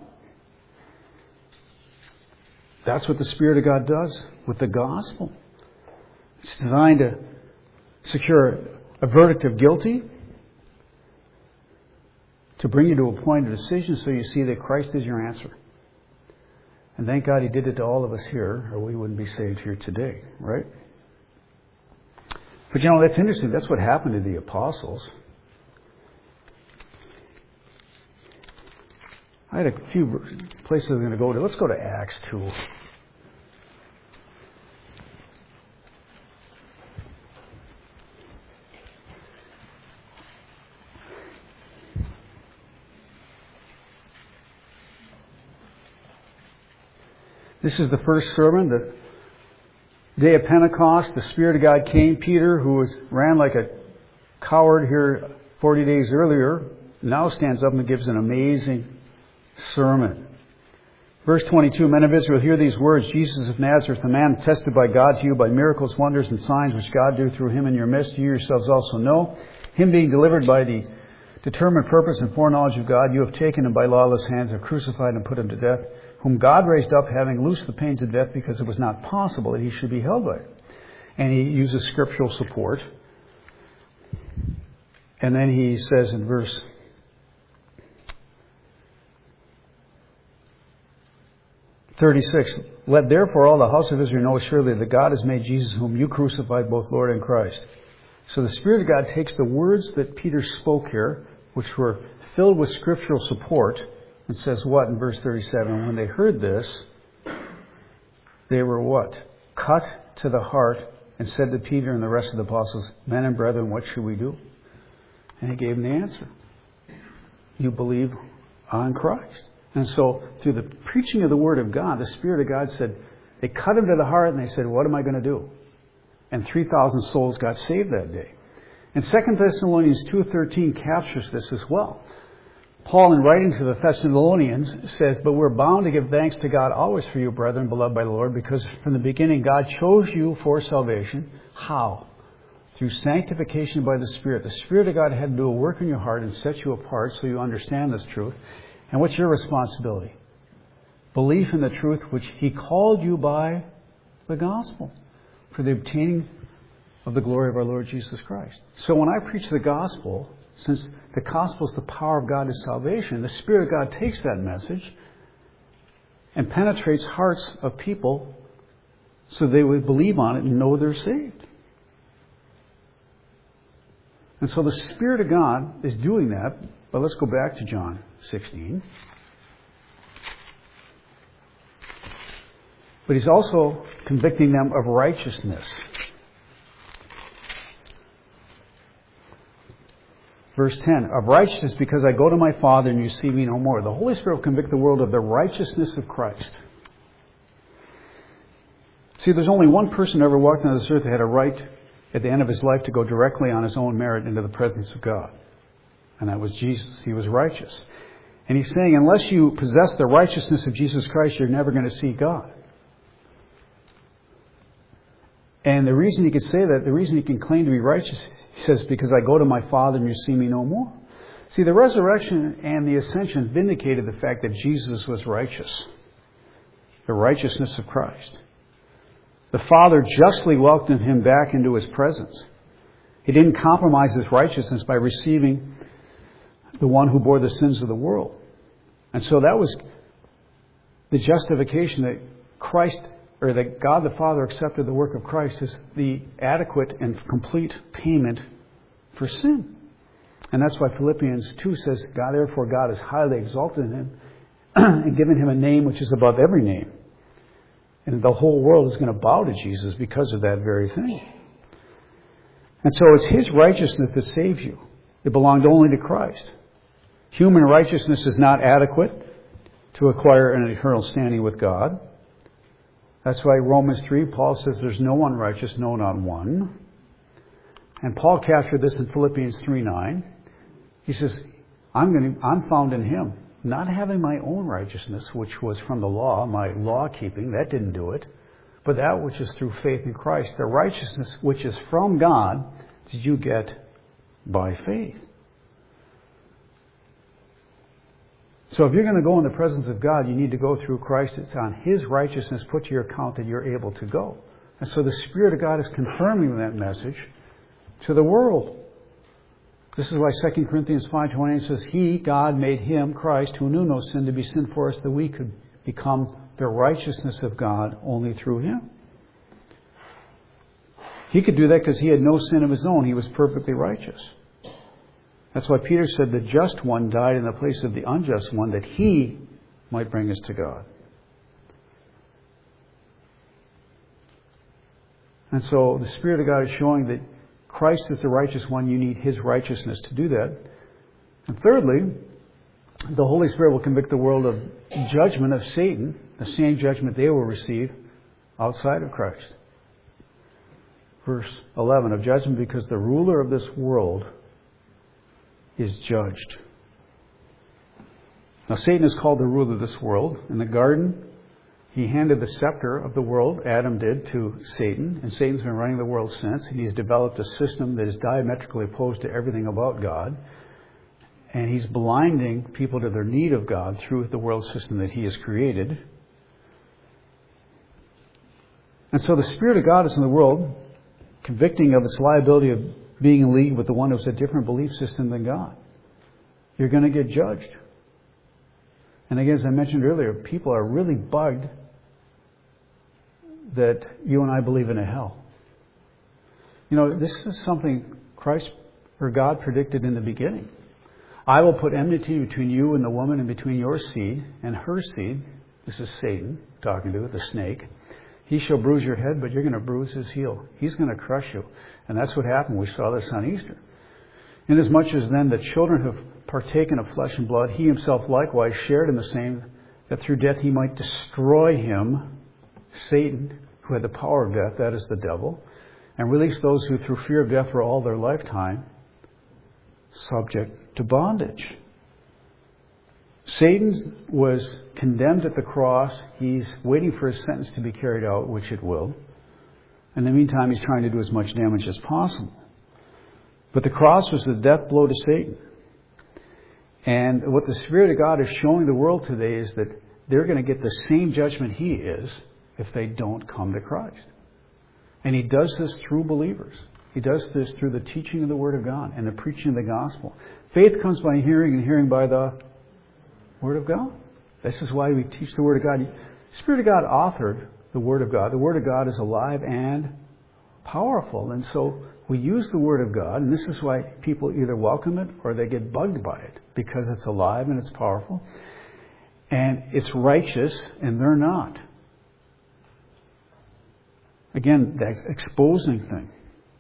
That's what the Spirit of God does with the gospel. It's designed to secure a verdict of guilty, to bring you to a point of decision so you see that Christ is your answer. And thank God He did it to all of us here, or we wouldn't be saved here today, right? But you know, that's interesting. That's what happened to the apostles. I had a few places I'm going to go to. Let's go to Acts two. This is the first sermon, the day of Pentecost. The Spirit of God came. Peter, who was ran like a coward here forty days earlier, now stands up and gives an amazing sermon. Verse twenty-two, Men of Israel, hear these words. Jesus of Nazareth, a man tested by God to you by miracles, wonders, and signs which God do through Him in your midst, you yourselves also know. Him being delivered by the determined purpose and foreknowledge of God, you have taken Him by lawless hands, have crucified and put Him to death, whom God raised up, having loosed the pains of death, because it was not possible that He should be held by it. And he uses scriptural support. And then he says in verse thirty-six, Let therefore all the house of Israel know surely that God has made Jesus, whom you crucified, both Lord and Christ. So the Spirit of God takes the words that Peter spoke here, which were filled with scriptural support, and says what in verse thirty-seven? When they heard this, they were what? Cut to the heart, and said to Peter and the rest of the apostles, Men and brethren, what should we do? And he gave them the answer. You believe on Christ. And so through the preaching of the Word of God, the Spirit of God said, they cut him to the heart and they said, what am I going to do? And three thousand souls got saved that day. And Second Thessalonians two thirteen captures this as well. Paul, in writing to the Thessalonians, says, But we're bound to give thanks to God always for you, brethren, beloved by the Lord, because from the beginning God chose you for salvation. How? Through sanctification by the Spirit. The Spirit of God had to do a work in your heart and set you apart so you understand this truth. And what's your responsibility? Belief in the truth which He called you by the gospel, for the obtaining of the glory of our Lord Jesus Christ. So when I preach the gospel, since the gospel is the power of God to salvation, the Spirit of God takes that message and penetrates hearts of people so they would believe on it and know they're saved. And so the Spirit of God is doing that. But let's go back to John sixteen. But He's also convicting them of righteousness. Verse ten, of righteousness because I go to my Father and you see me no more. The Holy Spirit will convict the world of the righteousness of Christ. See, there's only one person who ever walked on this earth that had a right at the end of his life to go directly on his own merit into the presence of God. And that was Jesus. He was righteous. And He's saying, unless you possess the righteousness of Jesus Christ, you're never going to see God. And the reason He could say that, the reason He can claim to be righteous, He says, because I go to my Father and you see me no more. See, the resurrection and the ascension vindicated the fact that Jesus was righteous. The righteousness of Christ. The Father justly welcomed Him back into His presence. He didn't compromise His righteousness by receiving the one who bore the sins of the world. And so that was the justification that Christ, or that God the Father accepted the work of Christ as the adequate and complete payment for sin. And that's why Philippians two says, God, therefore God has highly exalted Him and given Him a name which is above every name. And the whole world is going to bow to Jesus because of that very thing. And so it's His righteousness that saves you. It belonged only to Christ. Human righteousness is not adequate to acquire an eternal standing with God. That's why Romans three, Paul says there's no one righteous, no, not one. And Paul captured this in Philippians three nine. He says, I'm going to, I'm found in Him, not having my own righteousness, which was from the law, my law keeping, that didn't do it, but that which is through faith in Christ, the righteousness which is from God, did you get by faith. So if you're going to go in the presence of God, you need to go through Christ. It's on His righteousness put to your account that you're able to go. And so the Spirit of God is confirming that message to the world. This is why Second Corinthians five twenty-eight says, He, God, made Him, Christ, who knew no sin, to be sin for us, that we could become the righteousness of God only through Him. He could do that because He had no sin of His own. He was perfectly righteous. That's why Peter said the just one died in the place of the unjust one, that He might bring us to God. And so the Spirit of God is showing that Christ is the righteous one. You need His righteousness to do that. And thirdly, the Holy Spirit will convict the world of judgment of Satan, the same judgment they will receive outside of Christ. Verse eleven, of judgment because the ruler of this world is judged. Now Satan is called the ruler of this world. In the garden, he handed the scepter of the world, Adam did, to Satan. And Satan's been running the world since. And he's developed a system that is diametrically opposed to everything about God. And he's blinding people to their need of God through the world system that he has created. And so the Spirit of God is in the world, convicting of its liability of being in league with the one who has a different belief system than God. You're going to get judged. And again, as I mentioned earlier, people are really bugged that you and I believe in a hell. You know, this is something Christ or God predicted in the beginning. I will put enmity between you and the woman and between your seed and her seed. This is Satan talking to it, the snake. He shall bruise your head, but you're going to bruise his heel. He's going to crush you. And that's what happened. We saw this on Easter. Inasmuch as then the children have partaken of flesh and blood, he himself likewise shared in the same, that through death he might destroy him, Satan, who had the power of death, that is the devil, and release those who through fear of death were all their lifetime subject to bondage. Satan was condemned at the cross. He's waiting for his sentence to be carried out, which it will. In the meantime, he's trying to do as much damage as possible. But the cross was the death blow to Satan. And what the Spirit of God is showing the world today is that they're going to get the same judgment he is if they don't come to Christ. And he does this through believers. He does this through the teaching of the Word of God and the preaching of the gospel. Faith comes by hearing, and hearing by the Word of God. This is why we teach the Word of God. The Spirit of God authored the Word of God. The Word of God is alive and powerful. And so we use the Word of God, and this is why people either welcome it or they get bugged by it, because it's alive and it's powerful, and it's righteous, and they're not. Again, that exposing thing.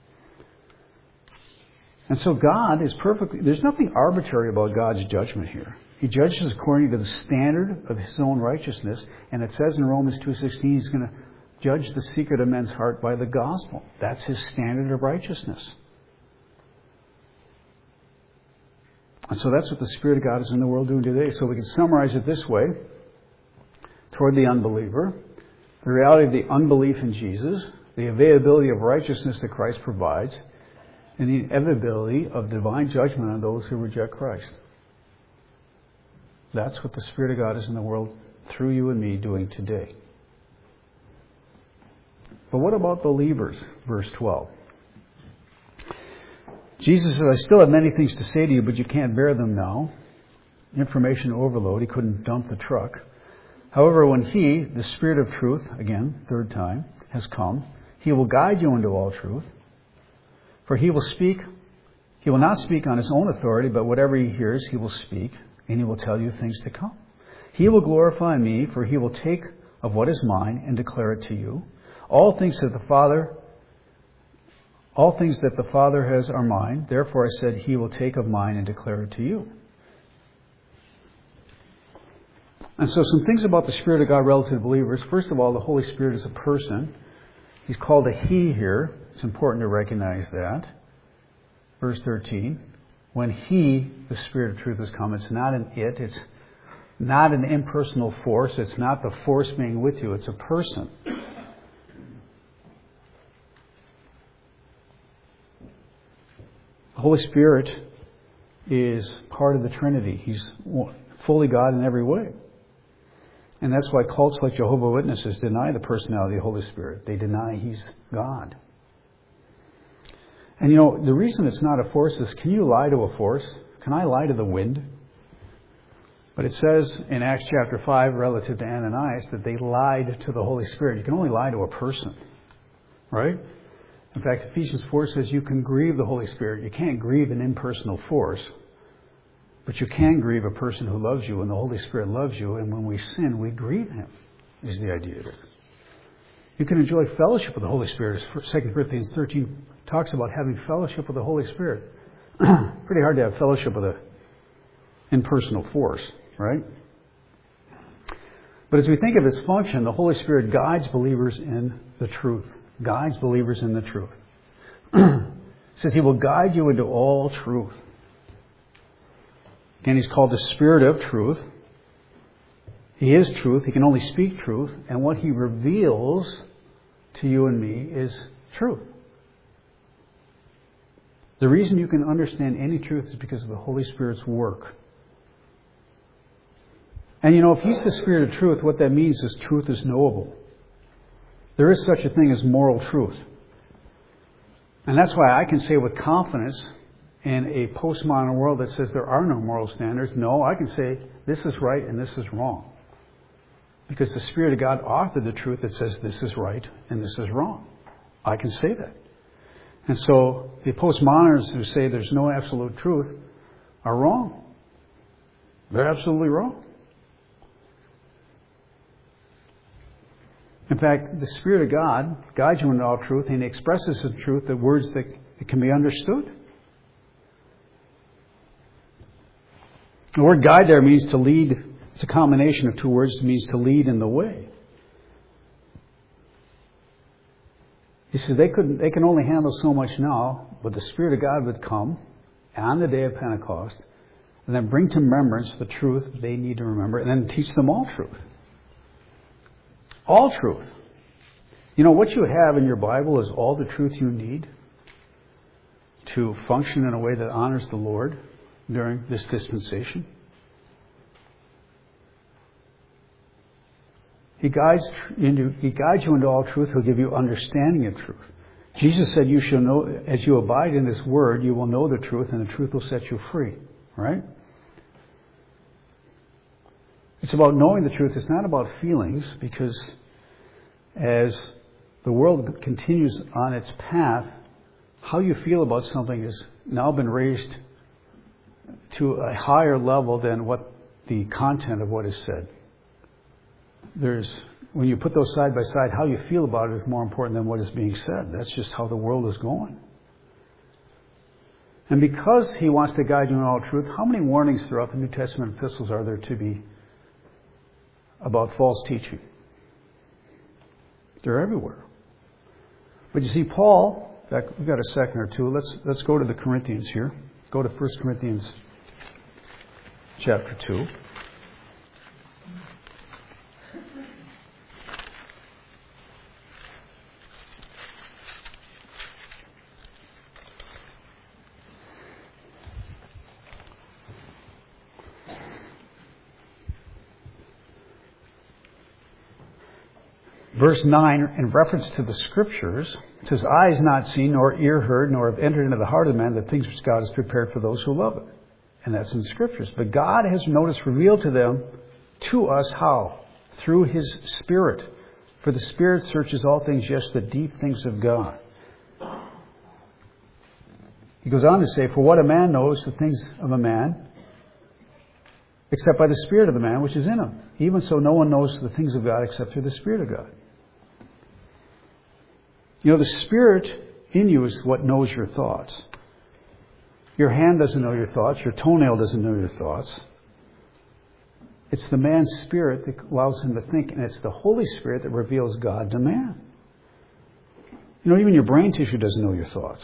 And so God is perfectly, there's nothing arbitrary about God's judgment here. He judges according to the standard of His own righteousness, and it says in Romans two sixteen, He's going to judge the secret of men's heart by the gospel. That's His standard of righteousness. And so that's what the Spirit of God is in the world doing today. So we can summarize it this way. Toward the unbeliever, the reality of the unbelief in Jesus, the availability of righteousness that Christ provides, and the inevitability of divine judgment on those who reject Christ. That's what the Spirit of God is in the world through you and me doing today. But what about believers? Verse twelve. Jesus says, I still have many things to say to you, but you can't bear them now. Information overload. He couldn't dump the truck. However, when He, the Spirit of truth, again, third time, has come, He will guide you into all truth. For He will speak, He will not speak on His own authority, but whatever He hears, He will speak, and He will tell you things to come. He will glorify Me, for He will take of what is mine and declare it to you. All things that the Father, all things that the Father has are mine. Therefore I said, He will take of mine and declare it to you. And so some things about the Spirit of God relative to believers. First of all, the Holy Spirit is a person. He's called a He here. It's important to recognize that. Verse thirteen. When He, the Spirit of truth, has come, it's not an it. It's not an impersonal force. It's not the force being with you. It's a person. The Holy Spirit is part of the Trinity. He's fully God in every way. And that's why cults like Jehovah's Witnesses deny the personality of the Holy Spirit. They deny He's God. And you know, the reason it's not a force is, can you lie to a force? Can I lie to the wind? But it says in Acts chapter five, relative to Ananias, that they lied to the Holy Spirit. You can only lie to a person. Right? In fact, Ephesians four says you can grieve the Holy Spirit. You can't grieve an impersonal force. But you can grieve a person who loves you, and the Holy Spirit loves you, and when we sin, we grieve Him, is the idea there. You can enjoy fellowship with the Holy Spirit. Second Corinthians thirteen talks about having fellowship with the Holy Spirit. Pretty hard to have fellowship with an impersonal force, right? But as we think of its function, the Holy Spirit guides believers in the truth. Guides believers in the truth. It says He will guide you into all truth. Again, He's called the Spirit of truth. He is truth. He can only speak truth. And what He reveals to you and me is truth. The reason you can understand any truth is because of the Holy Spirit's work. And you know, if He's the Spirit of truth, what that means is truth is knowable. There is such a thing as moral truth. And that's why I can say with confidence, in a postmodern world that says there are no moral standards, no, I can say this is right and this is wrong. Because the Spirit of God authored the truth that says this is right and this is wrong. I can say that. And so the postmoderns who say there's no absolute truth are wrong. They're absolutely wrong. In fact, the Spirit of God guides you into all truth, and He expresses the truth in words that can be understood. The word guide there means to lead. It's a combination of two words. It means to lead in the way. He says they couldn't. They can only handle so much now, but the Spirit of God would come on the day of Pentecost and then bring to remembrance the truth they need to remember, and then teach them all truth. All truth. You know, what you have in your Bible is all the truth you need to function in a way that honors the Lord during this dispensation. He guides into, He guides you into all truth. He'll give you understanding of truth. Jesus said, "You shall know, as you abide in His Word, you will know the truth, and the truth will set you free." Right? It's about knowing the truth. It's not about feelings, because as the world continues on its path, how you feel about something has now been raised to a higher level than what the content of what is said. There's, when you put those side by side, how you feel about it is more important than what is being said. That's just how the world is going. And because he wants to guide you in all truth, how many warnings throughout the New Testament epistles are there to be about false teaching? They're everywhere. But you see, Paul, in fact, we've got a second or two. Let's let's go to the Corinthians here. Go to First Corinthians chapter two. Verse nine, in reference to the Scriptures, it says, "Eye is not seen, nor ear heard, nor have entered into the heart of man the things which God has prepared for those who love it." And that's in the Scriptures. But God has, notice, revealed to them, to us, how? Through His Spirit. For the Spirit searches all things, yes, the deep things of God. He goes on to say, "For what a man knows the things of a man, except by the Spirit of the man which is in him. Even so, no one knows the things of God except through the Spirit of God." You know, the Spirit in you is what knows your thoughts. Your hand doesn't know your thoughts. Your toenail doesn't know your thoughts. It's the man's spirit that allows him to think, and it's the Holy Spirit that reveals God to man. You know, even your brain tissue doesn't know your thoughts.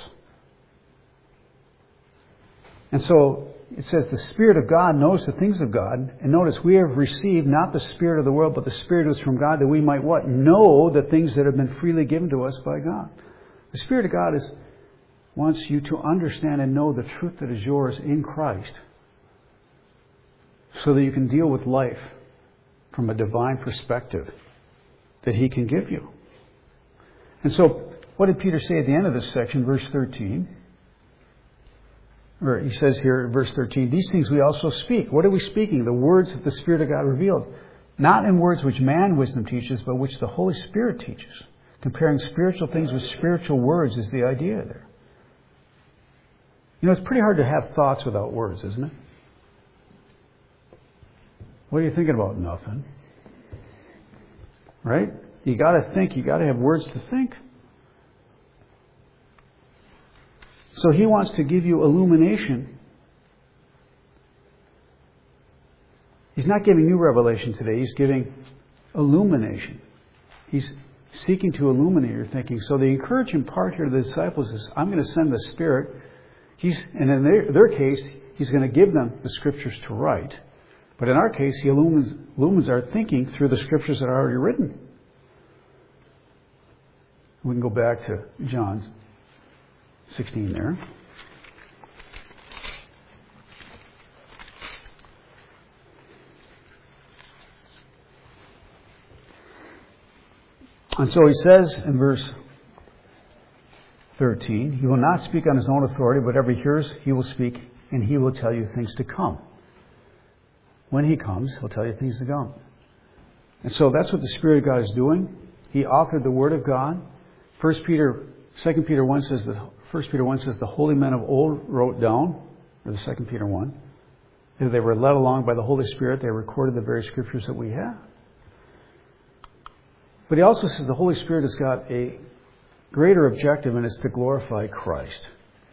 And so it says the Spirit of God knows the things of God. And notice, we have received not the spirit of the world, but the Spirit is from God, that we might what? Know the things that have been freely given to us by God. The Spirit of God is wants you to understand and know the truth that is yours in Christ, so that you can deal with life from a divine perspective that He can give you. And so, what did Peter say at the end of this section, verse thirteen? Or he says here, verse thirteen, "These things we also speak." What are we speaking? The words that the Spirit of God revealed. Not in words which man wisdom teaches, but which the Holy Spirit teaches. Comparing spiritual things with spiritual words is the idea there. You know, it's pretty hard to have thoughts without words, isn't it? What are you thinking about? Nothing. Right? You got to think. You got to have words to think. So He wants to give you illumination. He's not giving you revelation today. He's giving illumination. He's seeking to illuminate your thinking. So the encouraging part here to the disciples is, I'm going to send the Spirit. He's, and in their, their case, He's going to give them the Scriptures to write. But in our case, He illumines, illumines our thinking through the Scriptures that are already written. We can go back to John sixteen there. And so He says in verse thirteen, "He will not speak on His own authority, but whatever He hears, He will speak, and He will tell you things to come." When He comes, He'll tell you things to come. And so that's what the Spirit of God is doing. He authored the Word of God. First Peter, Second Peter one says that First Peter one says the holy men of old wrote down, or the Second Peter one, that they were led along by the Holy Spirit. They recorded the very Scriptures that we have. But he also says the Holy Spirit has got a greater objective, and it's to glorify Christ.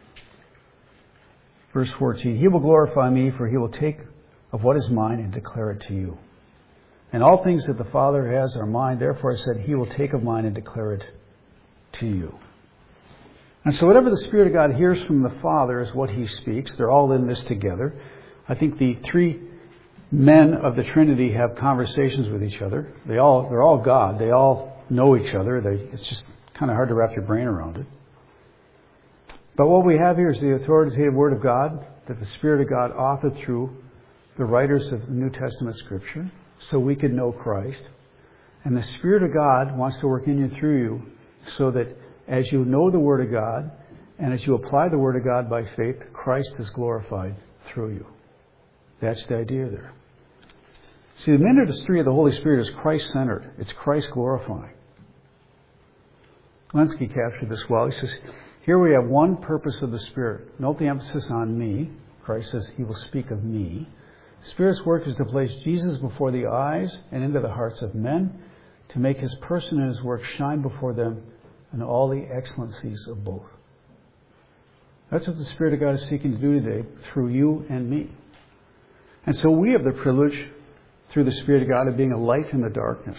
Verse fourteen, "He will glorify me, for He will take of what is mine and declare it to you. And all things that the Father has are mine. Therefore I said, He will take of mine and declare it to you." And so whatever the Spirit of God hears from the Father is what He speaks. They're all in this together. I think the three men of the Trinity have conversations with each other. They all, they're all God. They all know each other. They, it's just kind of hard to wrap your brain around it. But what we have here is the authoritative Word of God that the Spirit of God authored through the writers of the New Testament Scripture, so we can know Christ. And the Spirit of God wants to work in you through you, so that as you know the Word of God, and as you apply the Word of God by faith, Christ is glorified through you. That's the idea there. See, the ministry of the Holy Spirit is Christ-centered. It's Christ-glorifying. Lenski captured this well. He says, Here we have one purpose of the Spirit. Note the emphasis on me. Christ says he will speak of me. The Spirit's work is to place Jesus before the eyes and into the hearts of men, to make his person and his work shine before them in all the excellencies of both. That's what the Spirit of God is seeking to do today through you and me. And so we have the privilege, through the Spirit of God, of being a light in the darkness,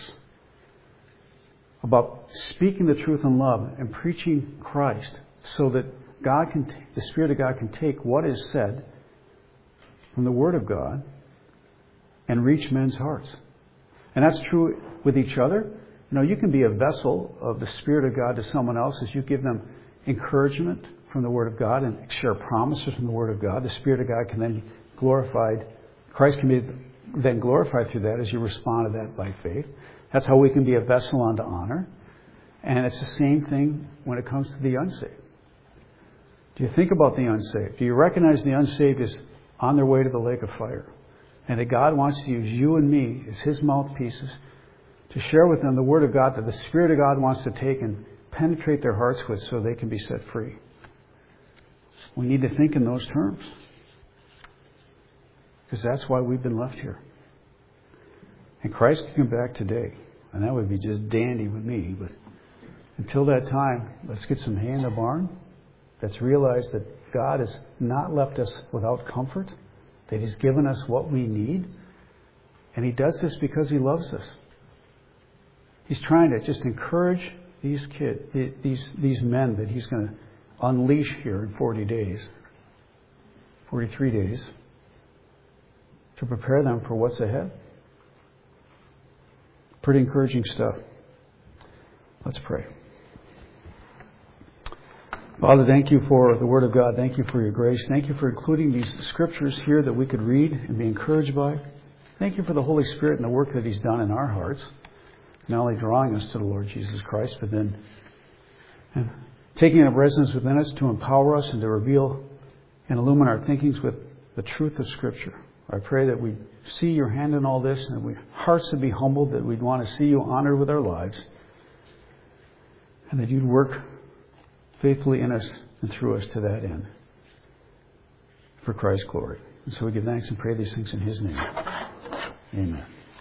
about speaking the truth in love and preaching Christ, so that God can, t- the Spirit of God can take what is said from the Word of God and reach men's hearts. And that's true with each other. You know, you can be a vessel of the Spirit of God to someone else as you give them encouragement from the Word of God and share promises from the Word of God. The Spirit of God can then be glorified. Christ can be then glorified through that as you respond to that by faith. That's how we can be a vessel unto honor. And it's the same thing when it comes to the unsaved. Do you think about the unsaved? Do you recognize the unsaved is on their way to the lake of fire? And that God wants to use you and me as his mouthpieces to share with them the Word of God that the Spirit of God wants to take and penetrate their hearts with so they can be set free. We need to think in those terms. Because that's why we've been left here. And Christ can come back today. And that would be just dandy with me. But until that time, let's get some hay in the barn. Let's realize that God has not left us without comfort. That he's given us what we need. And he does this because he loves us. He's trying to just encourage these kids, these, these men that he's going to unleash here in forty days, forty-three days, to prepare them for what's ahead. Pretty encouraging stuff. Let's pray. Father, thank you for the Word of God. Thank you for your grace. Thank you for including these scriptures here that we could read and be encouraged by. Thank you for the Holy Spirit and the work that he's done in our hearts, not only drawing us to the Lord Jesus Christ, but then and taking up residence within us to empower us and to reveal and illumine our thinkings with the truth of Scripture. I pray that we see your hand in all this and that we hearts would be humbled, that we'd want to see you honored with our lives, and that you'd work faithfully in us and through us to that end for Christ's glory. And so we give thanks and pray these things in his name. Amen.